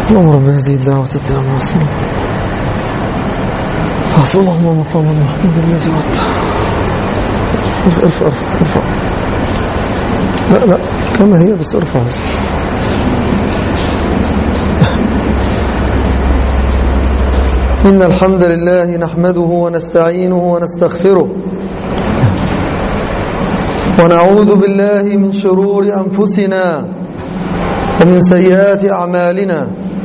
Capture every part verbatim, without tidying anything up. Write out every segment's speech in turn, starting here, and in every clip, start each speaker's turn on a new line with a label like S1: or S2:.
S1: اللهم رب هذه الدعوة التامة والصلاة حصل اللهم مقام المحمود الذي وضع. ارفع ارفع ارفع لا لا كما هي بس ارفع. إن الحمد لله نحمده ونستعينه ونستغفره ونعوذ بالله من شرور أنفسنا ومن سيئات أعمالنا.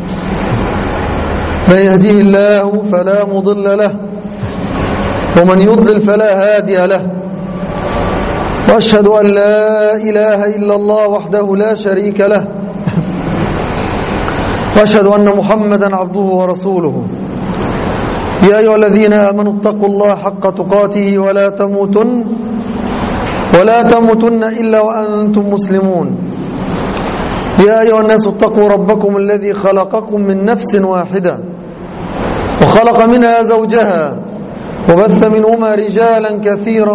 S1: من يهديه الله فلا مضل له ومن يضلل فلا هادي له. وأشهد أن لا إله إلا الله وحده لا شريك له وأشهد أن محمدا عبده ورسوله. يا أيها الذين آمنوا اتقوا الله حق تقاته ولا تموتن ولا تموتن إلا وأنتم مسلمون. يا أيها الناس اتقوا ربكم الذي خلقكم من نفس واحدة وخلق منها زوجها وبث منهما رجالا كثيرا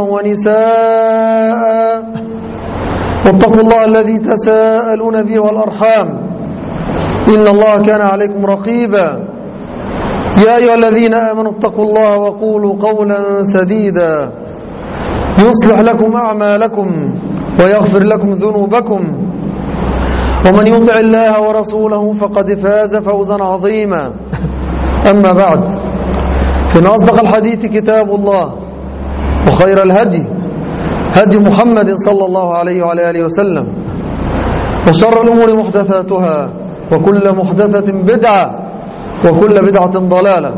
S1: ونساء واتقوا الله الذي تساءلون به والأرحام إن الله كان عليكم رقيبا. يا أيها الذين آمنوا اتقوا الله وقولوا قولا سديدا يصلح لكم أعمالكم ويغفر لكم ذنوبكم ومن يطع الله ورسوله فقد فاز فوزا عظيما. أما بعد، فإن أصدق الحديث كتاب الله وخير الهدي هدي محمد صلى الله عليه وعلى آله وسلم وشر الأمور محدثاتها وكل محدثة بدعة وكل بدعة ضلالة.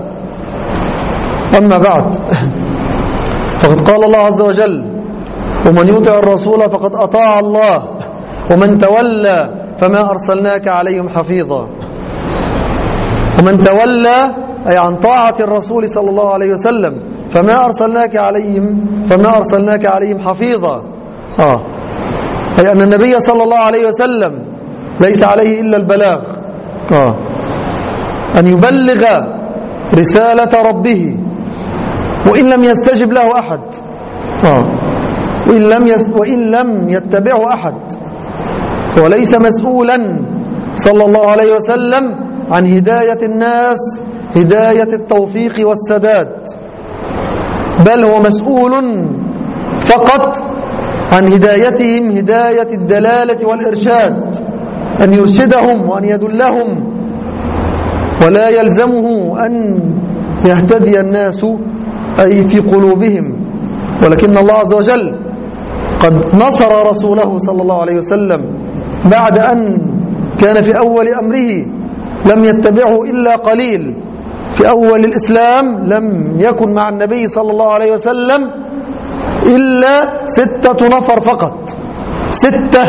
S1: أما بعد، فقد قال الله عز وجل: ومن يطع الرسول فقد أطاع الله ومن تولى فما أرسلناك عليهم حفيظا. ومن تولى أي عن طاعة الرسول صلى الله عليه وسلم فما أرسلناك عليهم فما أرسلناك عليهم حفيظا. آه. أي أن النبي صلى الله عليه وسلم ليس عليه إلا البلاغ، آه. أن يبلغ رسالة ربه وإن لم يستجب له أحد، آه. وإن لم يس وإن لم يتبعه أحد، وليس مسؤولا صلى الله عليه وسلم عن هداية الناس هداية التوفيق والسداد، بل هو مسؤول فقط عن هدايتهم هداية الدلالة والإرشاد، أن يرشدهم وأن يدلهم، ولا يلزمه أن يهتدي الناس أي في قلوبهم. ولكن الله عز وجل قد نصر رسوله صلى الله عليه وسلم بعد أن كان في أول أمره لم يتبعه إلا قليل. في أول الإسلام لم يكن مع النبي صلى الله عليه وسلم إلا ستة نفر فقط، ستة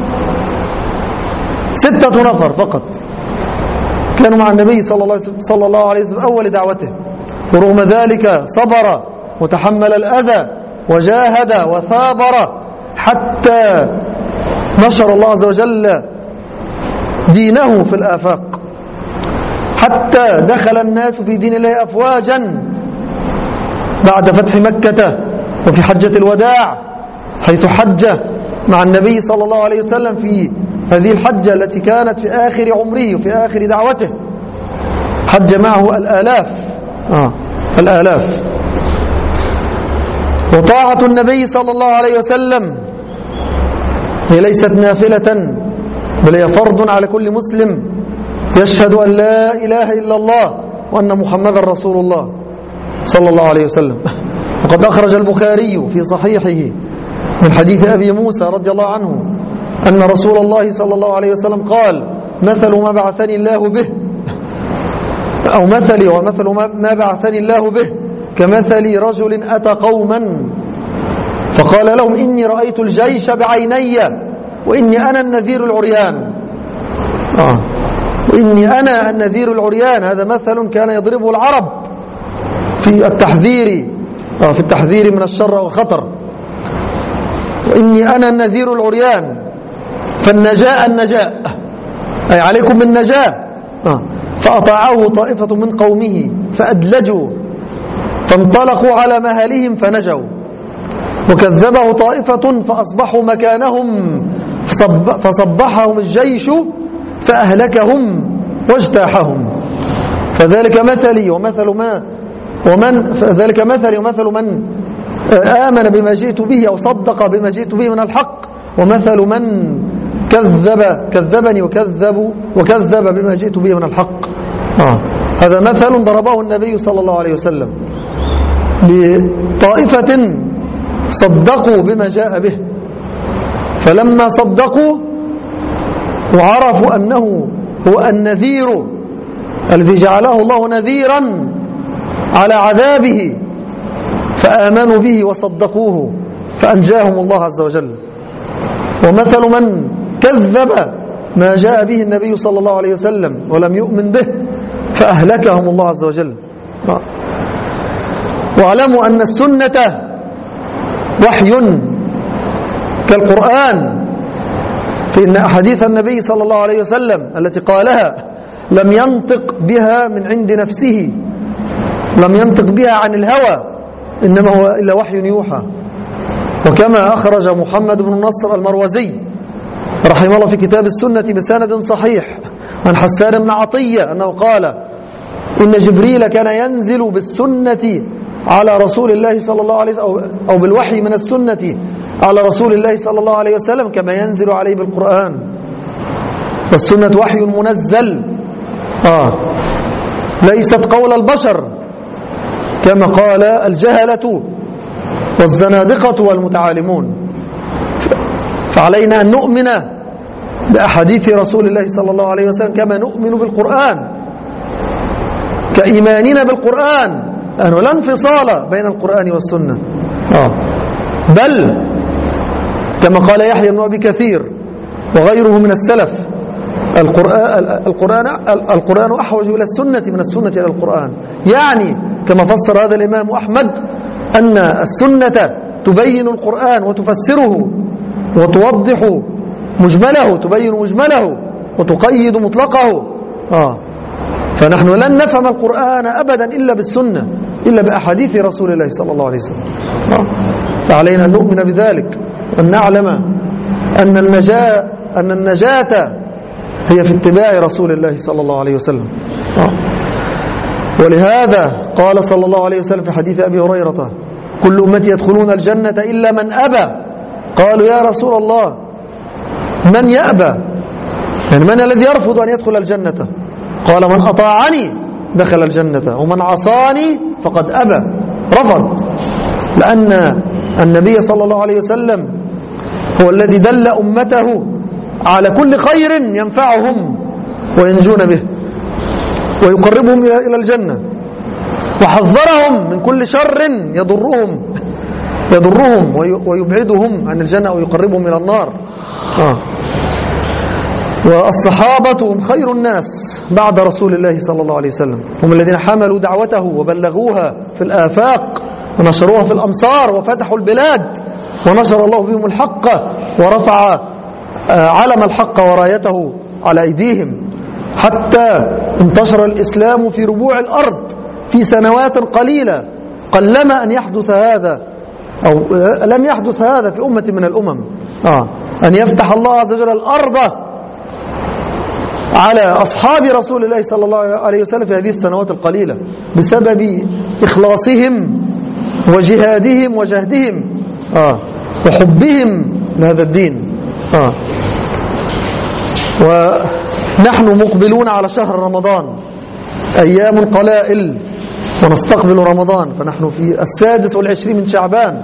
S1: ستة نفر فقط كانوا مع النبي صلى الله عليه وسلم أول دعوته، ورغم ذلك صبر وتحمل الأذى وجاهد وثابر حتى نشر الله عز وجل دينه في الآفاق، حتى دخل الناس في دين الله أفواجا بعد فتح مكة وفي حجة الوداع، حيث حج مع النبي صلى الله عليه وسلم في هذه الحجة التي كانت في آخر عمره وفي آخر دعوته، حج معه الآلاف آه الآلاف. وطاعة النبي صلى الله عليه وسلم هي ليست نافلة، بل هي فرض على كل مسلم يشهد أن لا إله إلا الله وأن محمدا رسول الله صلى الله عليه وسلم. وقد أخرج البخاري في صحيحه من حديث أبي موسى رضي الله عنه أن رسول الله صلى الله عليه وسلم قال: مثل ما بعثني الله به أو مثلي ومثل ما بعثني الله به كمثل رجل أتى قوما فقال لهم: إني رأيت الجيش بعيني وإني أنا النذير العريان. آه. وإني أنا النذير العريان، هذا مثل كان يضربه العرب في التحذير آه في التحذير من الشر والخطر. وإني أنا النذير العريان، فالنجاء النجاء أي عليكم بالنجاة. آه. فأطاعه طائفة من قومه فأدلجوا فانطلقوا على مهالهم فنجوا، وكذبه طائفة فأصبحوا مكانهم فصب فصبحهم الجيش فأهلكهم واجتاحهم. فذلك مثلي ومثل ما ومن فذلك مثلي ومثل من آمن بما جئت به أو صدق بما جئت به من الحق، ومثل من كذب كذبني وكذب وكذب بما جئت به من الحق. آه. هذا مثل ضربه النبي صلى الله عليه وسلم لطائفة صدقوا بما جاء به، فلما صدقوا وعرفوا أنه هو النذير الذي جعله الله نذيرا على عذابه فآمنوا به وصدقوه فأنجاهم الله عز وجل. ومثل من كذب ما جاء به النبي صلى الله عليه وسلم ولم يؤمن به فأهلكهم الله عز وجل. واعلموا أن السنة وحي كالقرآن، فإن أحاديث النبي صلى الله عليه وسلم التي قالها لم ينطق بها من عند نفسه، لم ينطق بها عن الهوى، إنما هو إلا وحي يوحى. وكما أخرج محمد بن نصر المروزي رحمه الله في كتاب السنة بسند صحيح عن حسان بن عطية أنه قال إن جبريل كان ينزل بالسنة على رسول الله صلى الله عليه وسلم أو بالوحي من السنة على رسول الله صلى الله عليه وسلم كما ينزل عليه بالقرآن. فالسنة وحي منزل آه ليست قول البشر كما قال الجهلة والزنادقة والمتعالمون. فعلينا أن نؤمن بأحاديث رسول الله صلى الله عليه وسلم كما نؤمن بالقرآن، كإيماننا بالقرآن أنه لا انفصال بين القرآن والسنة. آه. بل كما قال يحيى بن أبي كثير وغيره من السلف القرآن, القرآن, القرآن أحوج إلى السنة من السنة إلى القرآن. يعني كما فسر هذا الإمام أحمد أن السنة تبين القرآن وتفسره وتوضح مجمله، تبين مجمله وتقيد مطلقه. آه. فنحن لن نفهم القرآن أبدا إلا بالسنة، إلا بأحاديث رسول الله صلى الله عليه وسلم. آه. فعلينا أن نؤمن بذلك وأن نعلم أن النجاة أن النجاة هي في اتباع رسول الله صلى الله عليه وسلم. آه. ولهذا قال صلى الله عليه وسلم في حديث أبي هريرة كل أمتي يدخلون الجنة إلا من أبى. قالوا يا رسول الله من يأبى؟ يعني من الذي يرفض أن يدخل الجنة؟ قال من أطاعني دخل الجنة ومن عصاني فقد أبى، رفض. لأن النبي صلى الله عليه وسلم هو الذي دل أمته على كل خير ينفعهم وينجون به ويقربهم إلى الجنة، وحذرهم من كل شر يضرهم يضرهم ويبعدهم عن الجنة أو يقربهم إلى النار. آه. والصحابة هم خير الناس بعد رسول الله صلى الله عليه وسلم، هم الذين حملوا دعوته وبلغوها في الآفاق ونشروها في الأمصار وفتحوا البلاد ونشر الله بهم الحق ورفع علم الحق ورايته على أيديهم حتى انتشر الإسلام في ربوع الأرض في سنوات قليلة. قلما أن يحدث هذا أو لم يحدث هذا في أمة من الأمم، آه. أن يفتح الله عز وجل الأرض على أصحاب رسول الله صلى الله عليه وسلم في هذه السنوات القليلة بسبب إخلاصهم وجهادهم وجهدهم آه. وحبهم لهذا الدين. آه. ونحن مقبلون على شهر رمضان، أيام قلائل ونستقبل رمضان، فنحن في السادس والعشرين من شعبان.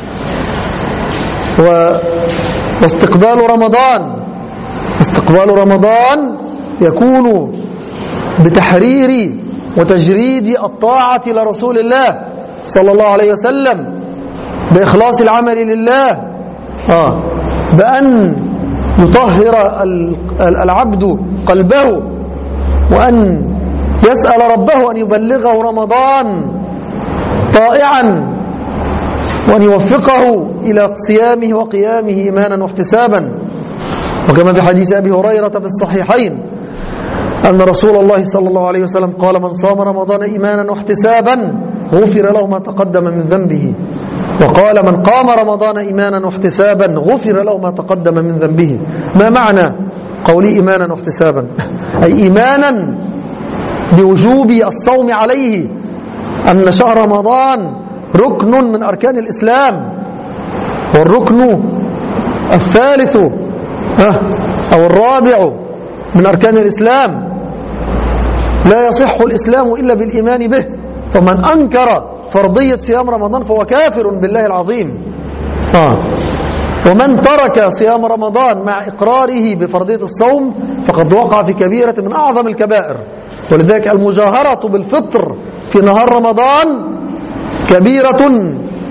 S1: واستقبال رمضان استقبال رمضان يكون بتحرير وتجريد الطاعة لرسول الله صلى الله عليه وسلم، بإخلاص العمل لله، آه. بأن يطهر العبد قلبه وأن يسأل ربه أن يبلغه رمضان طائعا وأن يوفقه إلى صيامه وقيامه إيمانا واحتسابا. وكما في حديث أبي هريرة في الصحيحين أن رسول الله صلى الله عليه وسلم قال من صام رمضان إيمانا واحتسابا غفر له ما تقدم من ذنبه، وقال من قام رمضان إيمانا واحتسابا غفر له ما تقدم من ذنبه. ما معنى قولي إيمانا واحتسابا، أي إيمانا بوجوب الصوم عليه، أن شهر رمضان ركن من أركان الإسلام، والركن الثالث أو الرابع من أركان الإسلام، لا يصح الإسلام إلا بالإيمان به، فمن أنكر فرضية صيام رمضان فهو كافر بالله العظيم. آه. ومن ترك صيام رمضان مع إقراره بفرضية الصوم فقد وقع في كبيرة من أعظم الكبائر. ولذلك المجاهرة بالفطر في نهار رمضان كبيرة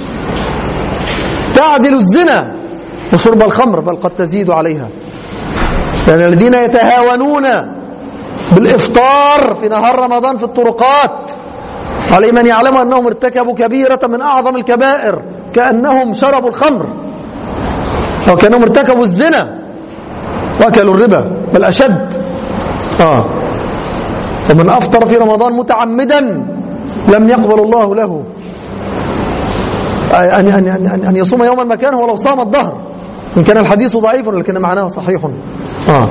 S1: تعدل الزنا وشرب الخمر، بل قد تزيد عليها. يعني الذين يتهاونون بالإفطار في نهار رمضان في الطرقات عليهم أن يعلموا أنهم ارتكبوا كبيرة من أعظم الكبائر، كأنهم شربوا الخمر أو كأنهم ارتكبوا الزنا وأكلوا الربا، بل أشد. آه. فمن أفطر في رمضان متعمدا لم يقبل الله له أن, أن, أن, أن يصوم يوما مكانه ولو صام الظهر، إن كان الحديث ضعيف لكن معناه صحيح. آه.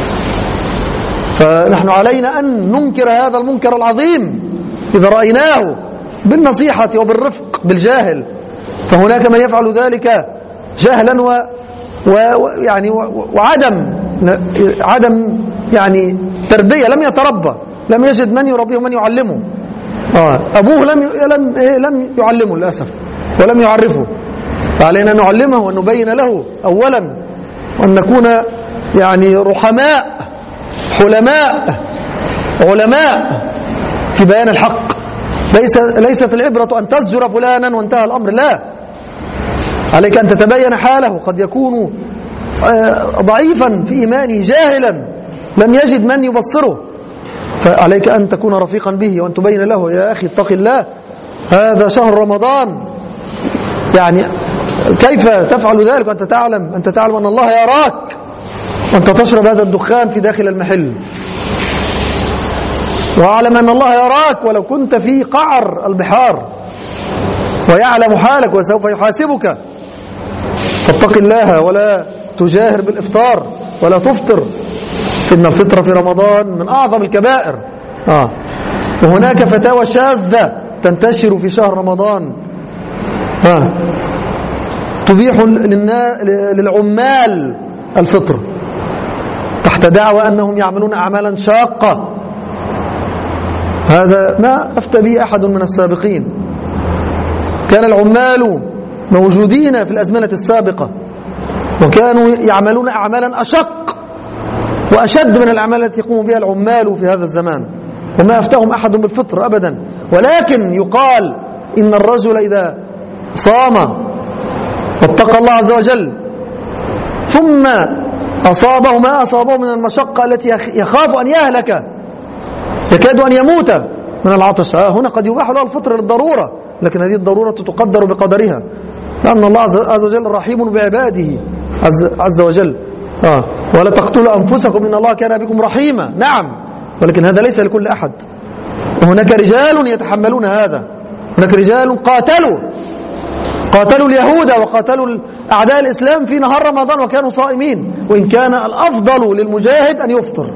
S1: فنحن علينا أن ننكر هذا المنكر العظيم إذا رأيناه بالنصيحة وبالرفق بالجاهل، فهناك من يفعل ذلك جهلا و ويعني وعدم عدم يعني تربية، لم يتربى، لم يجد من يربيه ومن يعلمه. آه. أبوه لم لم لم يعلمه للأسف ولم يعرفه، فعلينا أن نعلمه وأن نبين له أولا، وأن نكون يعني رحماء حلماء علماء في بيان الحق. ليس ليست العبرة أن تزجر فلانا وانتهى الأمر، لا، عليك أن تتبين حاله، قد يكون ضعيفا في إيمانه جاهلا لم يجد من يبصره، فعليك أن تكون رفيقا به وأن تبين له يا أخي اتق الله، هذا شهر رمضان. يعني كيف تفعل ذلك وأنت تعلم أنت تعلم أن الله يراك وأنت تشرب هذا الدخان في داخل المحل، وأعلم أن الله يراك ولو كنت في قعر البحار، ويعلم حالك وسوف يحاسبك. فاتق الله ولا تجاهر بالإفطار ولا تفطر، إن الفطر في رمضان من أعظم الكبائر. آه. وهناك فتاوى شاذة تنتشر في شهر رمضان آه. تبيح للعمال الفطر تحت دعوى أنهم يعملون أعمالا شاقة. هذا ما أفتى به أحد من السابقين. كان العمال موجودين في الأزمنة السابقة وكانوا يعملون أعمالا أشق وأشد من الأعمال التي يقوم بها العمال في هذا الزمان، وما أفتاهم أحد بالفطر أبدا. ولكن يقال إن الرجل إذا صام واتقى الله عز وجل ثم أصابه ما أصابه من المشقة التي يخاف أن يهلك، يكاد أن يموت من العطش، هنا قد يباح له الفطر للضرورة، لكن هذه الضرورة تقدر بقدرها، لأن الله عز وجل رحيم بعباده عز, عز وجل. آه. ولا تقتلوا أنفسكم إن الله كان بكم رحيما. نعم، ولكن هذا ليس لكل أحد. وهناك رجال يتحملون هذا، هناك رجال قاتلوا قاتلوا اليهود وقاتلوا أعداء الإسلام في نهار رمضان وكانوا صائمين، وإن كان الأفضل للمجاهد أن يفطر،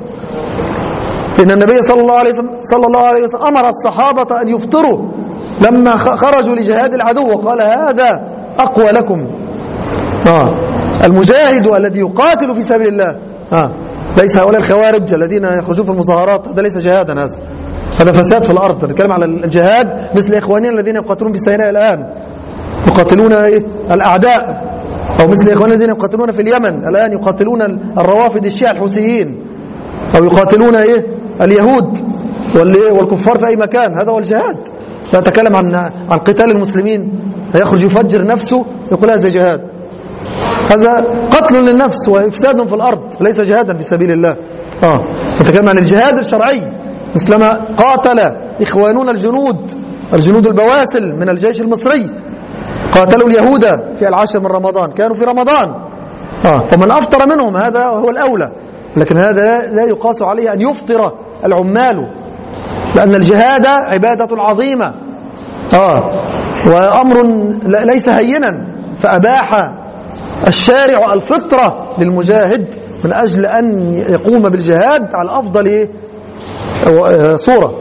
S1: إن النبي صلى الله عليه وسلم, صلى الله عليه وسلم أمر الصحابة أن يفطروا لما خرجوا لجهاد العدو، وقال هذا أقوى لكم. آه. المجاهد الذي يقاتل في سبيل الله، آه. ليس هؤلاء الخوارج الذين يخرجون في المظاهرات، هذا ليس جهادا، هذا هذا فساد في الأرض. نتكلم على الجهاد مثل إخواننا الذين يقاتلون في سيناء الآن، يقاتلون إيه؟ الأعداء، أو مثل إخواننا الذين يقاتلون في اليمن الآن، يقاتلون الروافد الشيعة الحوثيين، أو يقاتلون إيه؟ اليهود والكفار في أي مكان. هذا هو الجهاد. لا أتكلم عن عن قتال المسلمين، يخرج يفجر نفسه يقول هذا جهاد، هذا قتل للنفس وإفساد في الأرض، ليس جهادا في سبيل الله. آه. نتكلم عن الجهاد الشرعي، مثلما قاتل إخوانون الجنود الجنود البواسل من الجيش المصري، قاتلوا اليهود في العاشر من رمضان، كانوا في رمضان. آه. فمن أفطر منهم هذا هو الأولى، لكن هذا لا يقاس عليه أن يفطر العمال، لأن الجهاد عبادة عظيمة آه. وأمر ليس هينا، فأباح الشارع الفطرة للمجاهد من أجل أن يقوم بالجهاد على أفضل إيه؟ صورة.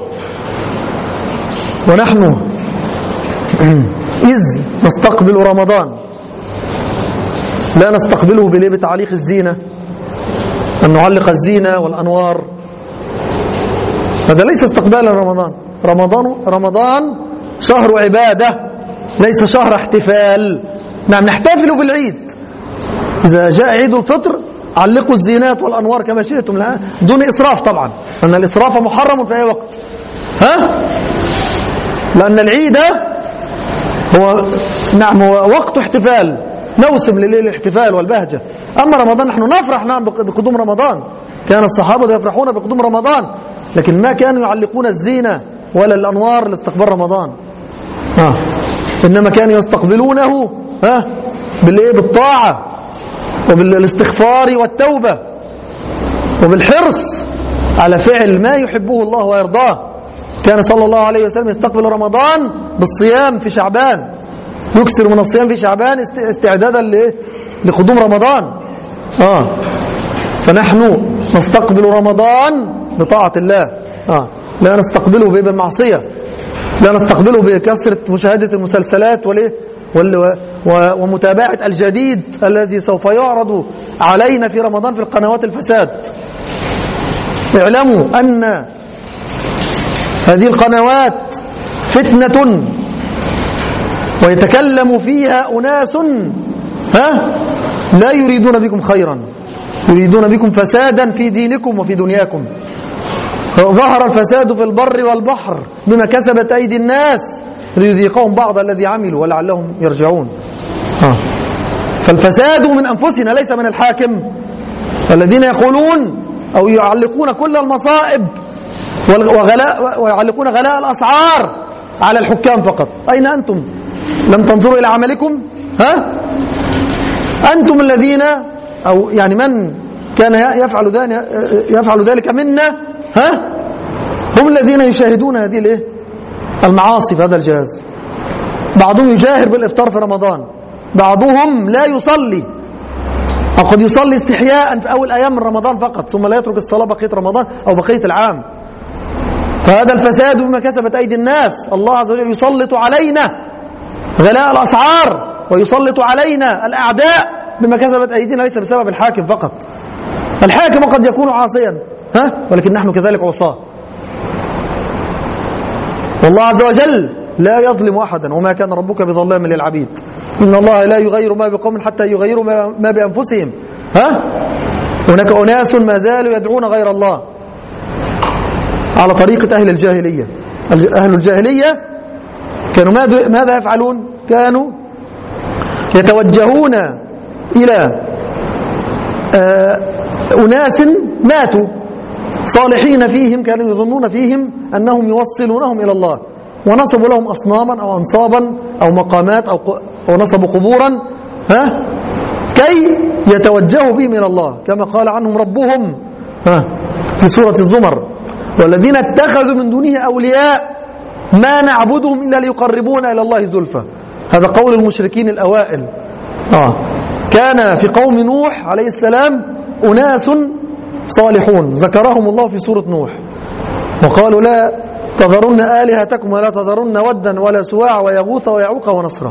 S1: ونحن إذ نستقبل رمضان لا نستقبله بليه بتعليق الزينة، أن نعلق الزينة والأنوار، هذا ليس استقبالا رمضان. رمضان رمضان شهر عبادة ليس شهر احتفال. نعم نحتفل بالعيد، إذا جاء عيد الفطر علقوا الزينات والأنوار كما شئتم دون إسراف طبعا، أن الإسراف محرم في أي وقت، ها؟ لأن العيد هو نعم هو وقت احتفال، موسم للاحتفال والبهجة. أما رمضان نحن نفرح نعم بقدوم رمضان، كان الصحابة يفرحون بقدوم رمضان، لكن ما كانوا يعلقون الزينة ولا الأنوار لاستقبال رمضان، ها. إنما كانوا يستقبلونه ها بالإيه؟ بالطاعة وبالاستغفار والتوبة وبالحرص على فعل ما يحبه الله ويرضاه. كان صلى الله عليه وسلم يستقبل رمضان بالصيام في شعبان، يكثر من الصيام في شعبان استعدادا لقدوم رمضان. آه. فنحن نستقبل رمضان بطاعة الله، آه. لا نستقبله بالمعصية، لا نستقبله بكثرة مشاهدة المسلسلات ومتابعة الجديد الذي سوف يعرض علينا في رمضان في القنوات الفساد. اعلموا أن هذه القنوات فتنة ويتكلم فيها أناس ها لا يريدون بكم خيرا، يريدون بكم فسادا في دينكم وفي دنياكم. ظهر الفساد في البر والبحر بما كسبت أيدي الناس ليذيقهم بعض الذي عملوا ولعلهم يرجعون. آه. فالفساد من أنفسنا ليس من الحاكم. الذين يقولون أو يعلقون كل المصائب وغلاء ويعلقون غلاء الأسعار على الحكام فقط. أين أنتم؟ لم تنظروا إلى عملكم؟ ها؟ أنتم الذين أو يعني من كان يفعل ذلك يفعل ذلك منا، ها؟ هم الذين يشاهدون هذه الايه؟ المعاصي في هذا الجهاز. بعضهم يجاهر بالإفطار في رمضان، بعضهم لا يصلي أو قد يصلي استحياء في أول أيام من رمضان فقط، ثم لا يترك الصلاة بقية رمضان أو بقية العام. فهذا الفساد بما كسبت أيدي الناس. الله عز وجل يسلط علينا غلاء الأسعار ويسلط علينا الأعداء بما كسبت أيدينا، ليس بسبب الحاكم فقط. الحاكم قد يكون عاصيا، ها؟ ولكن نحن كذلك عصاة. والله عز وجل لا يظلم أحدا وما كان ربك بظلام للعبيد. إن الله لا يغير ما بقوم حتى يغيروا ما بأنفسهم، ها؟ هناك أناس ما زالوا يدعون غير الله على طريقة أهل الجاهلية. أهل الجاهلية كانوا ماذا يفعلون؟ كانوا يتوجهون إلى أناس ماتوا صالحين فيهم، كانوا يظنون فيهم أنهم يوصلونهم إلى الله، ونصبوا لهم أصناما أو أنصابا أو مقامات أو, أو نصبوا قبورا، ها؟ كي يتوجهوا بهم إلى الله، كما قال عنهم ربهم، ها؟ في سورة الزمر: والذين اتخذوا من دونه أولياء ما نعبدهم إلا ليقربونا إلى الله زلفى. هذا قول المشركين الأوائل. آه. كان في قوم نوح عليه السلام أناس صالحون ذكرهم الله في سورة نوح، وقالوا: لا تذرن آلهتكم ولا تذرن ودا ولا سواع ويغوث ويعوق ونصرا.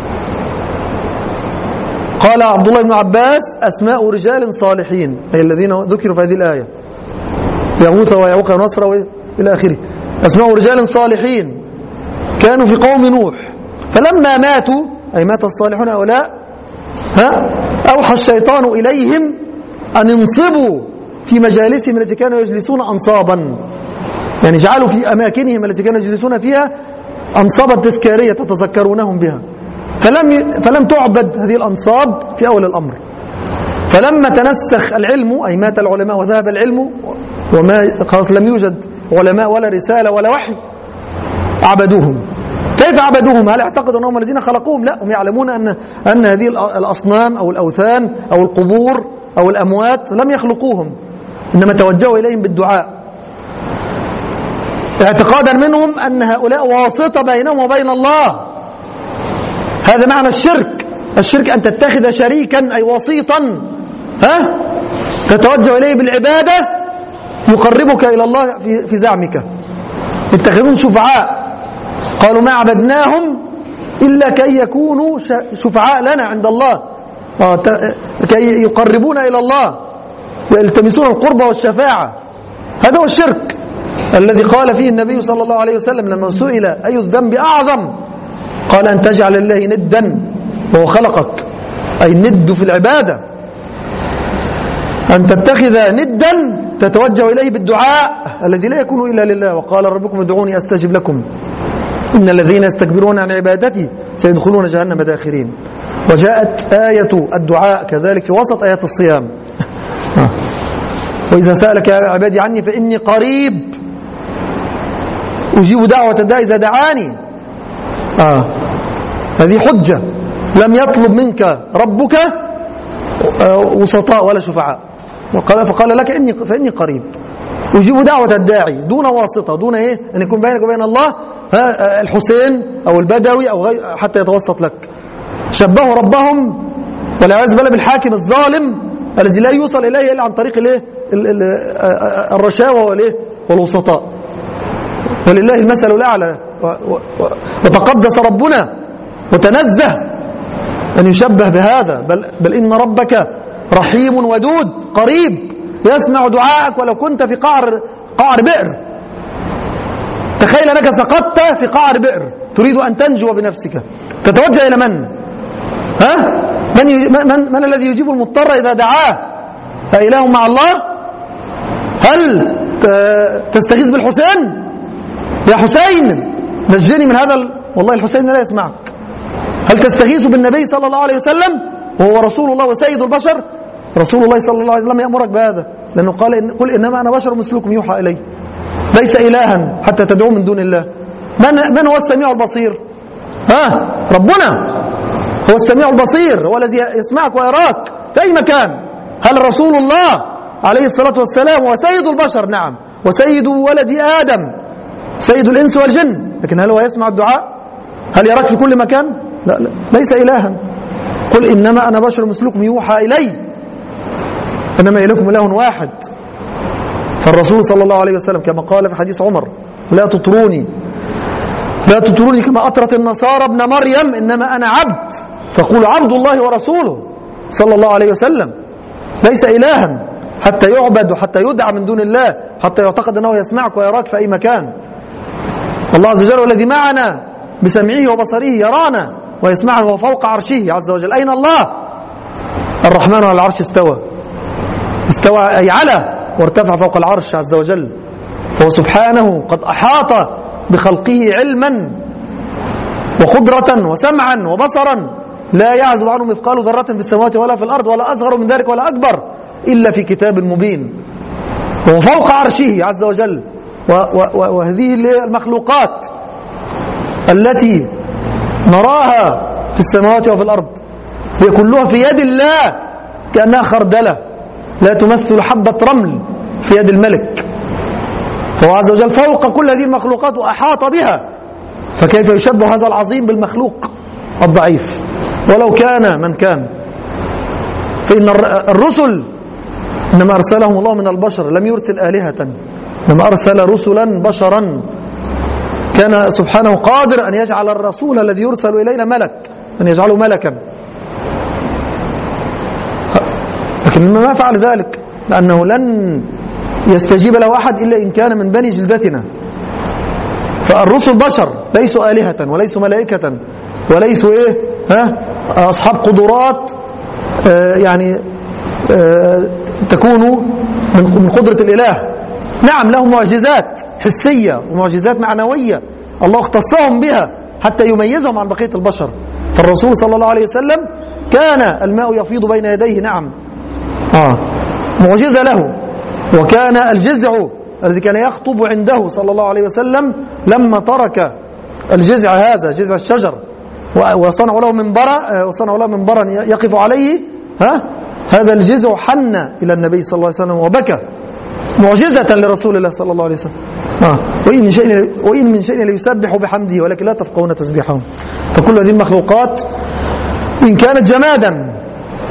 S1: قال عبد الله بن عباس: أسماء رجال صالحين، أي الذين ذكروا في هذه الآية، يغوث ويعوق ونصرا إلى آخره. أسماء رجال صالحين كانوا في قوم نوح، فلما ماتوا أي مات الصالحون هؤلاء، ها، أوحى الشيطان إليهم أن ينصبوا في مجالسهم التي كانوا يجلسون أنصابا، يعني جعلوا في أماكنهم التي كانوا يجلسون فيها أنصابا تذكارية تتذكرونهم بها. فلم فلم تعبد هذه الأنصاب في أول الأمر. فلما تنسخ العلم أي مات العلماء وذهب العلم وما خلاص لم يوجد علماء ولا رسالة ولا وحي، عبدوهم. كيف عبدوهم؟ هل اعتقدوا أنهم الذين خلقوهم؟ لا، هم يعلمون أن أن هذه الأصنام أو الأوثان أو القبور أو الأموات لم يخلقوهم، إنما توجهوا إليهم بالدعاء، اعتقادا منهم أن هؤلاء واسطة بينهم وبين الله. هذا معنى الشرك. الشرك أن تتخذ شريكا أي وسيطا، ها، تتوجه إليه بالعبادة يقربك إلى الله في, في زعمك. يتخذون شفعاء، قالوا ما عبدناهم إلا كي يكونوا شفعاء لنا عند الله، كي يقربونا إلى الله، يلتمسون القرب والشفاعة. هذا هو الشرك الذي قال فيه النبي صلى الله عليه وسلم لما سئل أي الذنب أعظم، قال أن تجعل الله ندا وهو خلقك، أي الند في العبادة، أن تتخذ ندا تتوجه إليه بالدعاء الذي لا يكون إلا لله. وقال ربكم ادعوني أستجب لكم إن الذين يستكبرون عن عبادتي سيدخلون جهنم داخرين. وجاءت آية الدعاء كذلك في وسط آيات الصيام وإذا سألك عبادي عني فإني قريب أجيب دعوة الداعي إذا دعاني. آه. هذه حجة، لم يطلب منك ربك وسطاء ولا شفعاء، وقال فقال لك إني فإني قريب أجيب دعوة الداعي دون واسطة، دون إيه أن يكون بينك وبين الله الحسين أو البدوي أو غير حتى يتوسط لك. شبهوا ربهم والعياذ بالله بالحاكم الظالم الذي لا يوصل إليه إلا عن طريق الايه الرشاوى والايه والوسطاء. ولله المثل الأعلى، وتقدس ربنا وتنزه أن يشبه بهذا، بل, بل إن ربك رحيم ودود قريب يسمع دعاءك ولو كنت في قعر قعر بئر. تخيل أنك سقطت في قعر بئر تريد أن تنجو بنفسك، تتوجه إلى من؟ ها؟ من, من, من الذي يجيب المضطر إذا دعاه؟ أإله مع الله؟ هل تستغيث بالحسين؟ يا حسين نجني من هذا ال... والله الحسين لا يسمعك. هل تستغيث بالنبي صلى الله عليه وسلم وهو رسول الله وسيد البشر؟ رسول الله صلى الله عليه وسلم يأمرك بهذا، لأنه قال إن... قل إنما أنا بشر مثلكم يوحى إلي، ليس إلها حتى تدعوه من دون الله. من, من هو السميع البصير؟ ها؟ ربنا هو السميع البصير، هو الذي يسمعك ويراك في أي مكان. هل رسول الله عليه الصلاة والسلام هو سيد البشر؟ نعم، وسيد ولد آدم، سيد الإنس والجن، لكن هل هو يسمع الدعاء؟ هل يراك في كل مكان؟ لا, لا ليس إلها. قل إنما أنا بشر مثلكم يوحى إلي إنما إليكم إله واحد. فالرسول صلى الله عليه وسلم كما قال في حديث عمر لا تطروني لا تطروني كما أطرت النصارى ابن مريم، إنما أنا عبد فقولوا عبد الله ورسوله صلى الله عليه وسلم. ليس إلها حتى يعبد وحتى يدعى من دون الله، حتى يعتقد أنه يسمعك ويراك في أي مكان. الله عز وجل والذي معنا بسمعه وبصره يرانا ويسمعنا وهو فوق عرشه عز وجل. أين الله؟ الرحمن على العرش استوى، استوى أي على وارتفع فوق العرش عز وجل. فهو سبحانه قد أحاط بخلقه علما وقدرة وسمعا وبصرا، لا يعزب عنه مثقال ذرة في السماوات ولا في الأرض ولا أصغر من ذلك ولا أكبر إلا في كتاب مبين. وهو فوق عرشه عز وجل. وهذه المخلوقات التي نراها في السماوات وفي الأرض هي كلها في يد الله كأنها خردلة لا تمثل حبة رمل في يد الملك. فهو عز وجل فوق كل هذه المخلوقات وأحاط بها، فكيف يشبه هذا العظيم بالمخلوق الضعيف ولو كان من كان؟ فإن الرسل إنما أرسلهم الله من البشر، لم يرسل آلهة، إنما أرسل رسلا بشرا. كان سبحانه قادر أن يجعل الرسول الذي يرسل إلينا ملك، أن يجعله ملكا، لكن ما فعل ذلك لأنه لن يستجيب له أحد إلا إن كان من بني جلدتنا. فالرسل بشر ليسوا آلهة وليسوا ملائكة وليسوا إيه ها أصحاب قدرات آه يعني آه تكون من قدرة الإله. نعم لهم معجزات حسية ومعجزات معنوية الله اختصهم بها حتى يميزهم عن بقية البشر. فالرسول صلى الله عليه وسلم كان الماء يفيض بين يديه، نعم آه معجزة له. وكان الجزع الذي كان يخطب عنده صلى الله عليه وسلم لما ترك الجزع هذا جزع الشجر وصنعوا له منبرا وصنعوا له منبرا يقف عليه، ها هذا الجزع حن إلى النبي صلى الله عليه وسلم وبكى، معجزة لرسول الله صلى الله عليه وسلم. آه. وإن من شيء وإن من شيء ليسبح بحمده ولكن لا تفقهون تسبيحهم. فكل هذه المخلوقات إن كانت جمادا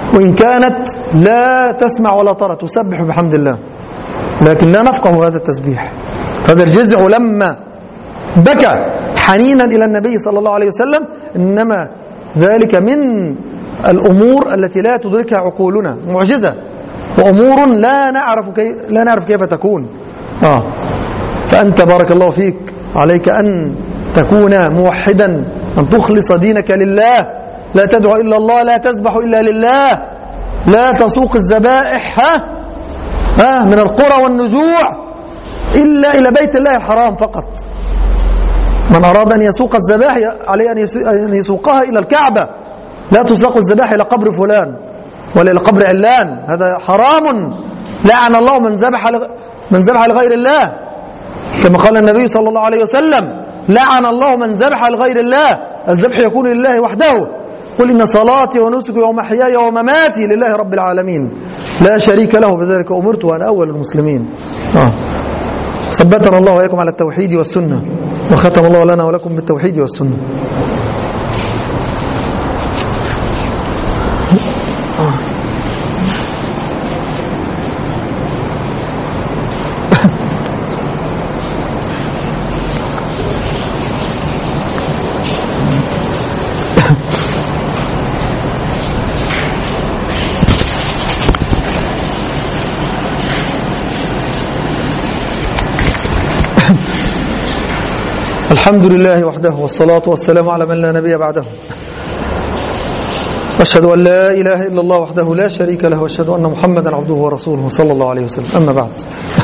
S1: وإن كانت لا تسمع ولا ترى تسبح بحمد الله، لكن لا نفقه هذا التسبيح. هذا الجزع لما بكى حنينا إلى النبي صلى الله عليه وسلم إنما ذلك من الأمور التي لا تدركها عقولنا، معجزة وأمور لا نعرف كيف لا نعرف كيف تكون. آه فأنت بارك الله فيك عليك أن تكون موحدا، أن تخلص دينك لله، لا تدعو إلا الله، لا تذبح إلا لله، لا تسوق الذبائح ها ها من القرى والنجوع إلا إلى بيت الله الحرام فقط. من أراد أن يسوق الذبائح عليه أن يسوقها إلى الكعبة، لا تسوق الذبائح إلى قبر فلان ولا إلى قبر علان، هذا حرام. لعن الله من ذبح من ذبح لغير الله، كما قال النبي صلى الله عليه وسلم لعن الله من ذبح لغير الله. الذبح يكون لله وحده، قل إن صلاتي ونسكي ومحياي ومماتي لله رب العالمين لا شريك له، بذلك أمرت وأنا أول المسلمين. آه. ثبتنا الله وإياكم على التوحيد والسنة، وختم الله لنا ولكم بالتوحيد والسنة. الحمد لله وحده، والصلاة والسلام على من لا نبي بعده. أشهد أن لا إله إلا الله وحده لا شريك له، وأشهد أن محمدا عبده ورسوله صلى الله عليه وسلم. أما بعد،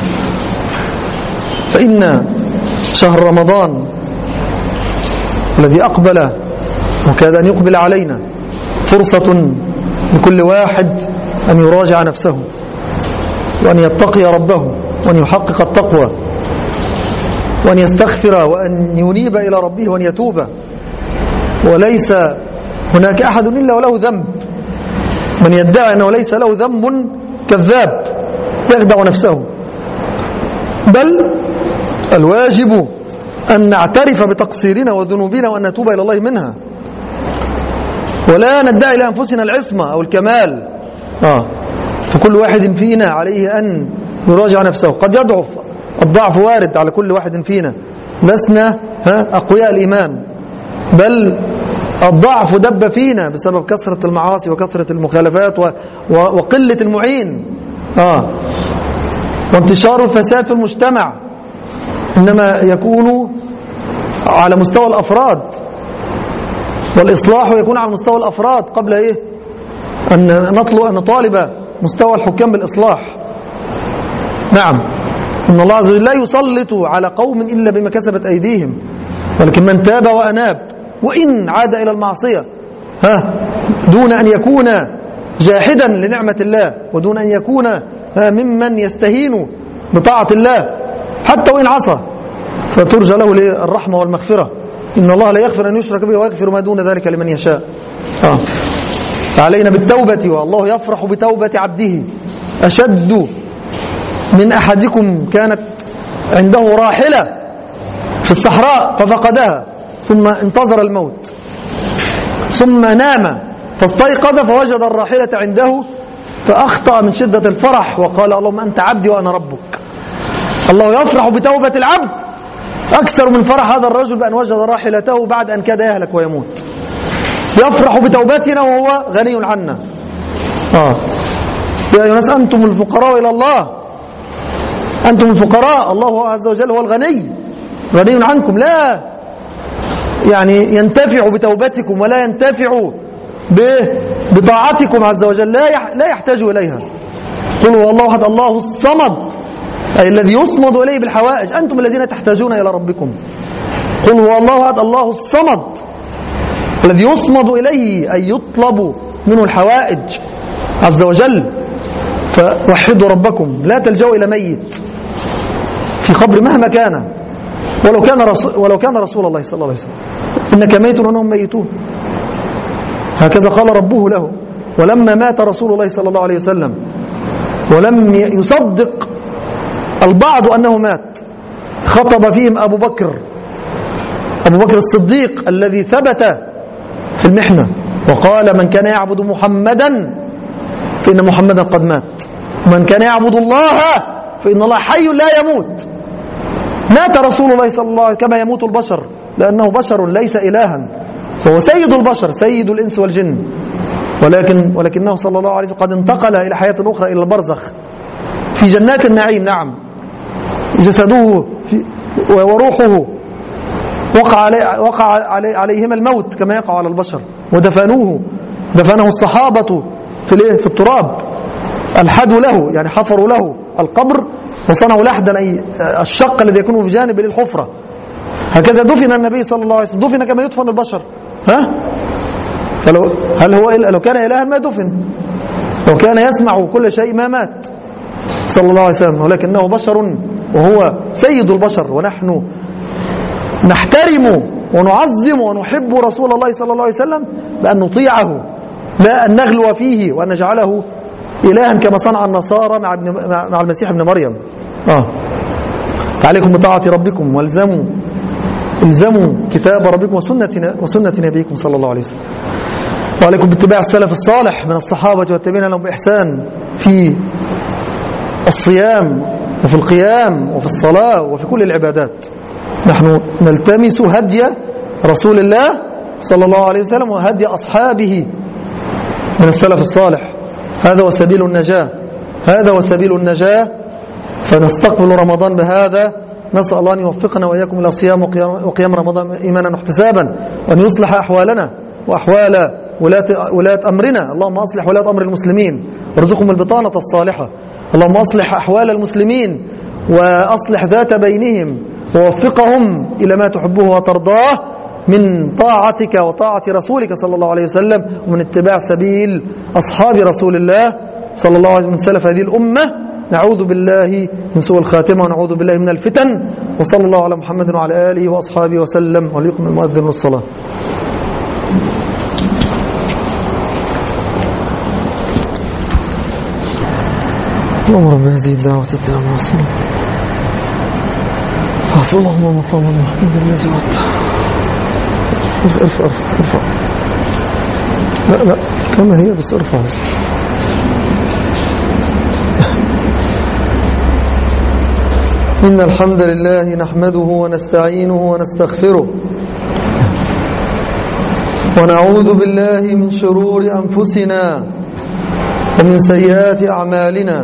S1: فإن شهر رمضان الذي أقبل وكاد أن يقبل علينا فرصة لكل واحد أن يراجع نفسه، وأن يتقي ربه، وأن يحقق التقوى، وأن يستغفر، وأن ينيب إلى ربه، وأن يتوب. وليس هناك أحد إلا وله ذنب، من يدعي أنه ليس له ذنب كذاب يخدع نفسه. بل الواجب أن نعترف بتقصيرنا وذنوبنا وأن نتوب إلى الله منها، ولا ندعي لأنفسنا العصمة أو الكمال. آه. فكل واحد فينا عليه أن يراجع نفسه. قد يضعف، الضعف وارد على كل واحد فينا، لسنا أقوياء الإيمان، بل الضعف دب فينا بسبب كثرة المعاصي وكثرة المخالفات وقلة المعين آه. وانتشار الفساد في المجتمع، إنما يكون على مستوى الأفراد، والإصلاح يكون على مستوى الأفراد قبل إيه أن نطلب أن نطالب مستوى الحكام بالإصلاح. نعم، إن الله عز وجل لا يسلط على قوم إلا بما كسبت أيديهم، ولكن من تاب وأناب وإن عاد إلى المعصية ها دون أن يكون جاحدا لنعمة الله، ودون أن يكون ممن يستهين بطاعة الله حتى وإن عصى، فترجى له الرحمة والمغفرة. إن الله لا يغفر أن يشرك به ويغفر ما دون ذلك لمن يشاء. آه. فعلينا بالتوبة، والله يفرح بتوبة عبده أشد من أحدكم كانت عنده راحلة في الصحراء ففقدها، ثم انتظر الموت، ثم نام فاستيقظ فوجد الراحلة عنده، فأخطأ من شدة الفرح وقال اللهم أنت عبدي وأنا ربك. الله يفرح بتوبة العبد أكثر من فرح هذا الرجل بأن وجد راحلته بعد أن كاد يهلك ويموت. يفرح بتوبتنا وهو غني عنا. آه. يا أيها الناس أنتم الفقراء إلى الله، أنتم الفقراء، الله عز وجل هو الغني، غني عنكم، لا يعني ينتفع بتوبتكم ولا ينتفع بطاعتكم عز وجل، لا يحتاج إليها. قل هو الله أحد الله الصمد، أي الذي يصمد إليه بالحوائج، أنتم الذين تحتاجون إلى ربكم. قل هو الله أحد الله الصمد الذي يصمد إليه، أي يطلب منه الحوائج عز وجل. فوحدوا ربكم، لا تلجأوا إلى ميت في قبر مهما كان، ولو كان رسول, ولو كان رسول الله صلى الله عليه وسلم، إنك ميت وأنهم ميتون، هكذا قال ربه له. ولما مات رسول الله صلى الله عليه وسلم ولم يصدق البعض أنه مات، خطب فيهم أبو بكر أبو بكر الصديق الذي ثبت في المحنة وقال من كان يعبد محمدا فإن محمدا قد مات، ومن كان يعبد الله فإن الله حي لا يموت. مات رسول الله صلى الله عليه وسلم كما يموت البشر، لأنه بشر ليس إلها، وهو سيد البشر سيد الإنس والجن، ولكن ولكنه صلى الله عليه وسلم قد انتقل إلى حياة أخرى، إلى البرزخ في جنات النعيم. نعم، جسده في وروحه وقع, علي وقع علي عليهما الموت كما يقع على البشر، ودفنوه دفنه الصحابة في, في التراب، الحدوا له يعني حفروا له القبر وصنعوا لحدا، أي الشق الذي يكون في جانب للحفرة. هكذا دفن النبي صلى الله عليه وسلم، دفن كما يدفن البشر. ها؟ فلو هل هو إلا لو كان إلها ما دفن، لو كان يسمع كل شيء ما مات صلى الله عليه وسلم، ولكنه بشر وهو سيد البشر، ونحن نحترم ونعظم ونحب رسول الله صلى الله عليه وسلم بأن نطيعه، لا أن نغلو فيه وأن نجعله إلها كما صنع النصارى مع, ابن مع المسيح ابن مريم. آه. عليكم بطاعة ربكم والزموا الزموا كتاب ربكم وسنة, وسنة نبيكم صلى الله عليه وسلم، وعليكم باتباع السلف الصالح من الصحابة والتابعين لهم بإحسان في الصيام وفي القيام وفي الصلاة وفي كل العبادات. نحن نلتمس هدي رسول الله صلى الله عليه وسلم وهدي أصحابه من السلف الصالح، هذا هو سبيل النجاة، هذا هو سبيل النجاة. فنستقبل رمضان بهذا، نسأل الله أن يوفقنا وإياكم إلى صيام وقيام رمضان إيمانا واحتسابا، وأن يصلح أحوالنا وأحوال ولاة, ولاة أمرنا. اللهم أصلح ولاة أمر المسلمين وارزقهم البطانة الصالحة. اللهم أصلح أحوال المسلمين وأصلح ذات بينهم، ووفقهم إلى ما تحبه وترضاه من طاعتك وطاعة رسولك صلى الله عليه وسلم، ومن اتباع سبيل أصحاب رسول الله صلى الله عليه وسلم من سلف هذه الأمة. نعوذ بالله من سوء الخاتمة ونعوذ بالله من الفتن. وصلى الله على محمد وعلى آله وأصحابه وسلم. وليكم المؤذن والصلاة. اللهم رب هذه الدعوة التامة والصلاة فاصل اللهم مقام محمود الذي وضع. ارفع ارفع ارفع لا لا كما هي بس ارفع. إن الحمد لله نحمده ونستعينه ونستغفره، ونعوذ بالله من شرور أنفسنا ومن سيئات أعمالنا.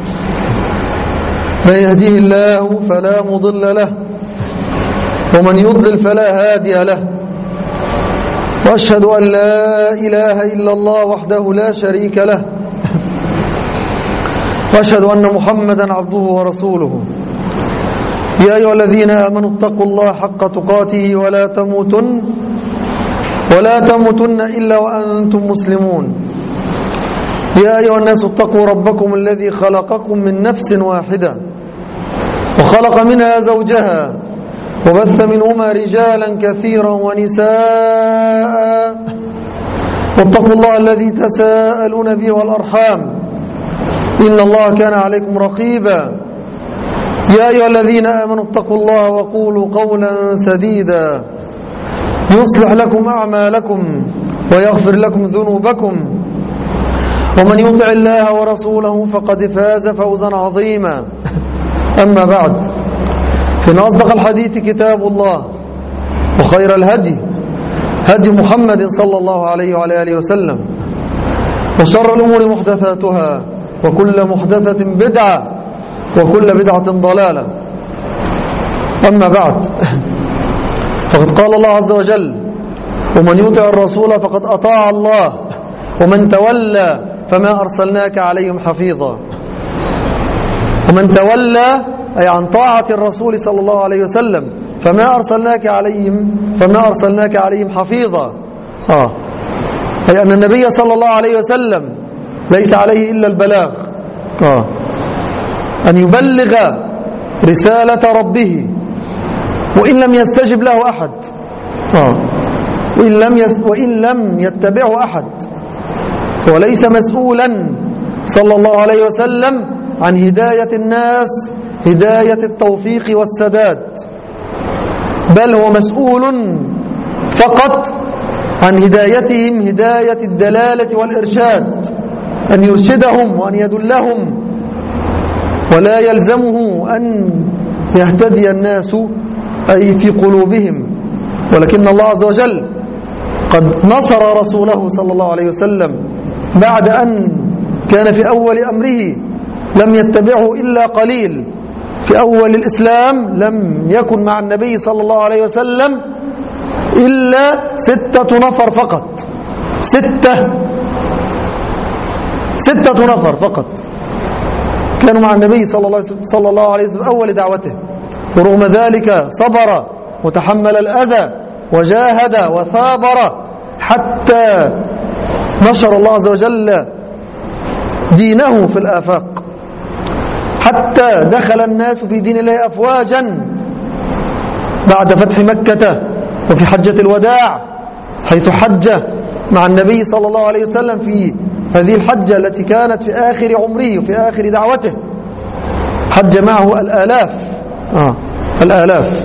S1: من يهديه الله فلا مضل له، ومن يضلل فلا هادي له. وأشهد أن لا إله إلا الله وحده لا شريك له، وأشهد أن محمدا عبده ورسوله. يا أيها الذين آمنوا اتقوا الله حق تقاته ولا تموتن ولا تموتن إلا وأنتم مسلمون. يا أيها الناس اتقوا ربكم الذي خلقكم من نفس واحدة وخلق منها زوجها وبث منهما رجالا كثيرا ونساء، واتقوا الله الذي تساءلون به والأرحام إن الله كان عليكم رقيبا. يا أيها الذين آمنوا اتقوا الله وقولوا قولا سديدا يصلح لكم أعمالكم ويغفر لكم ذنوبكم، ومن يطع الله ورسوله فقد فاز فوزا عظيما. أما بعد، فإن أصدق الحديث كتاب الله، وخير الهدي هدي محمد صلى الله عليه وعلى آله وسلم، وشر الأمور محدثاتها، وكل محدثة بدعة، وكل بدعة ضلالة. أما بعد، فقد قال الله عز وجل: ومن يطع الرسول فقد أطاع الله، ومن تولى فما أرسلناك عليهم حفيظا. ومن تولى أي عن طاعة الرسول صلى الله عليه وسلم فما أرسلناك عليهم فما أرسلناك عليهم حفيظا. آه. أي أن النبي صلى الله عليه وسلم ليس عليه إلا البلاغ، آه. أن يبلغ رسالة ربه وإن لم يستجب له أحد، آه. وإن لم يس وإن لم يتبعه أحد، وليس مسؤولا صلى الله عليه وسلم عن هداية الناس هداية التوفيق والسداد، بل هو مسؤول فقط عن هدايتهم هداية الدلالة والإرشاد. أن يرشدهم وأن يدلهم، ولا يلزمه أن يهتدي الناس أي في قلوبهم، ولكن الله عز وجل قد نصر رسوله صلى الله عليه وسلم بعد أن كان في أول أمره لم يتبعه إلا قليل. في أول الإسلام لم يكن مع النبي صلى الله عليه وسلم إلا ستة نفر فقط، ستة ستة نفر فقط كانوا مع النبي صلى الله عليه وسلم أول دعوته، ورغم ذلك صبر وتحمل الأذى وجاهد وثابر حتى نشر الله عز وجل دينه في الآفاق، حتى دخل الناس في دين الله أفواجا بعد فتح مكة وفي حجة الوداع، حيث حج مع النبي صلى الله عليه وسلم في هذه الحجة التي كانت في آخر عمره وفي آخر دعوته، حج معه الآلاف آه الآلاف.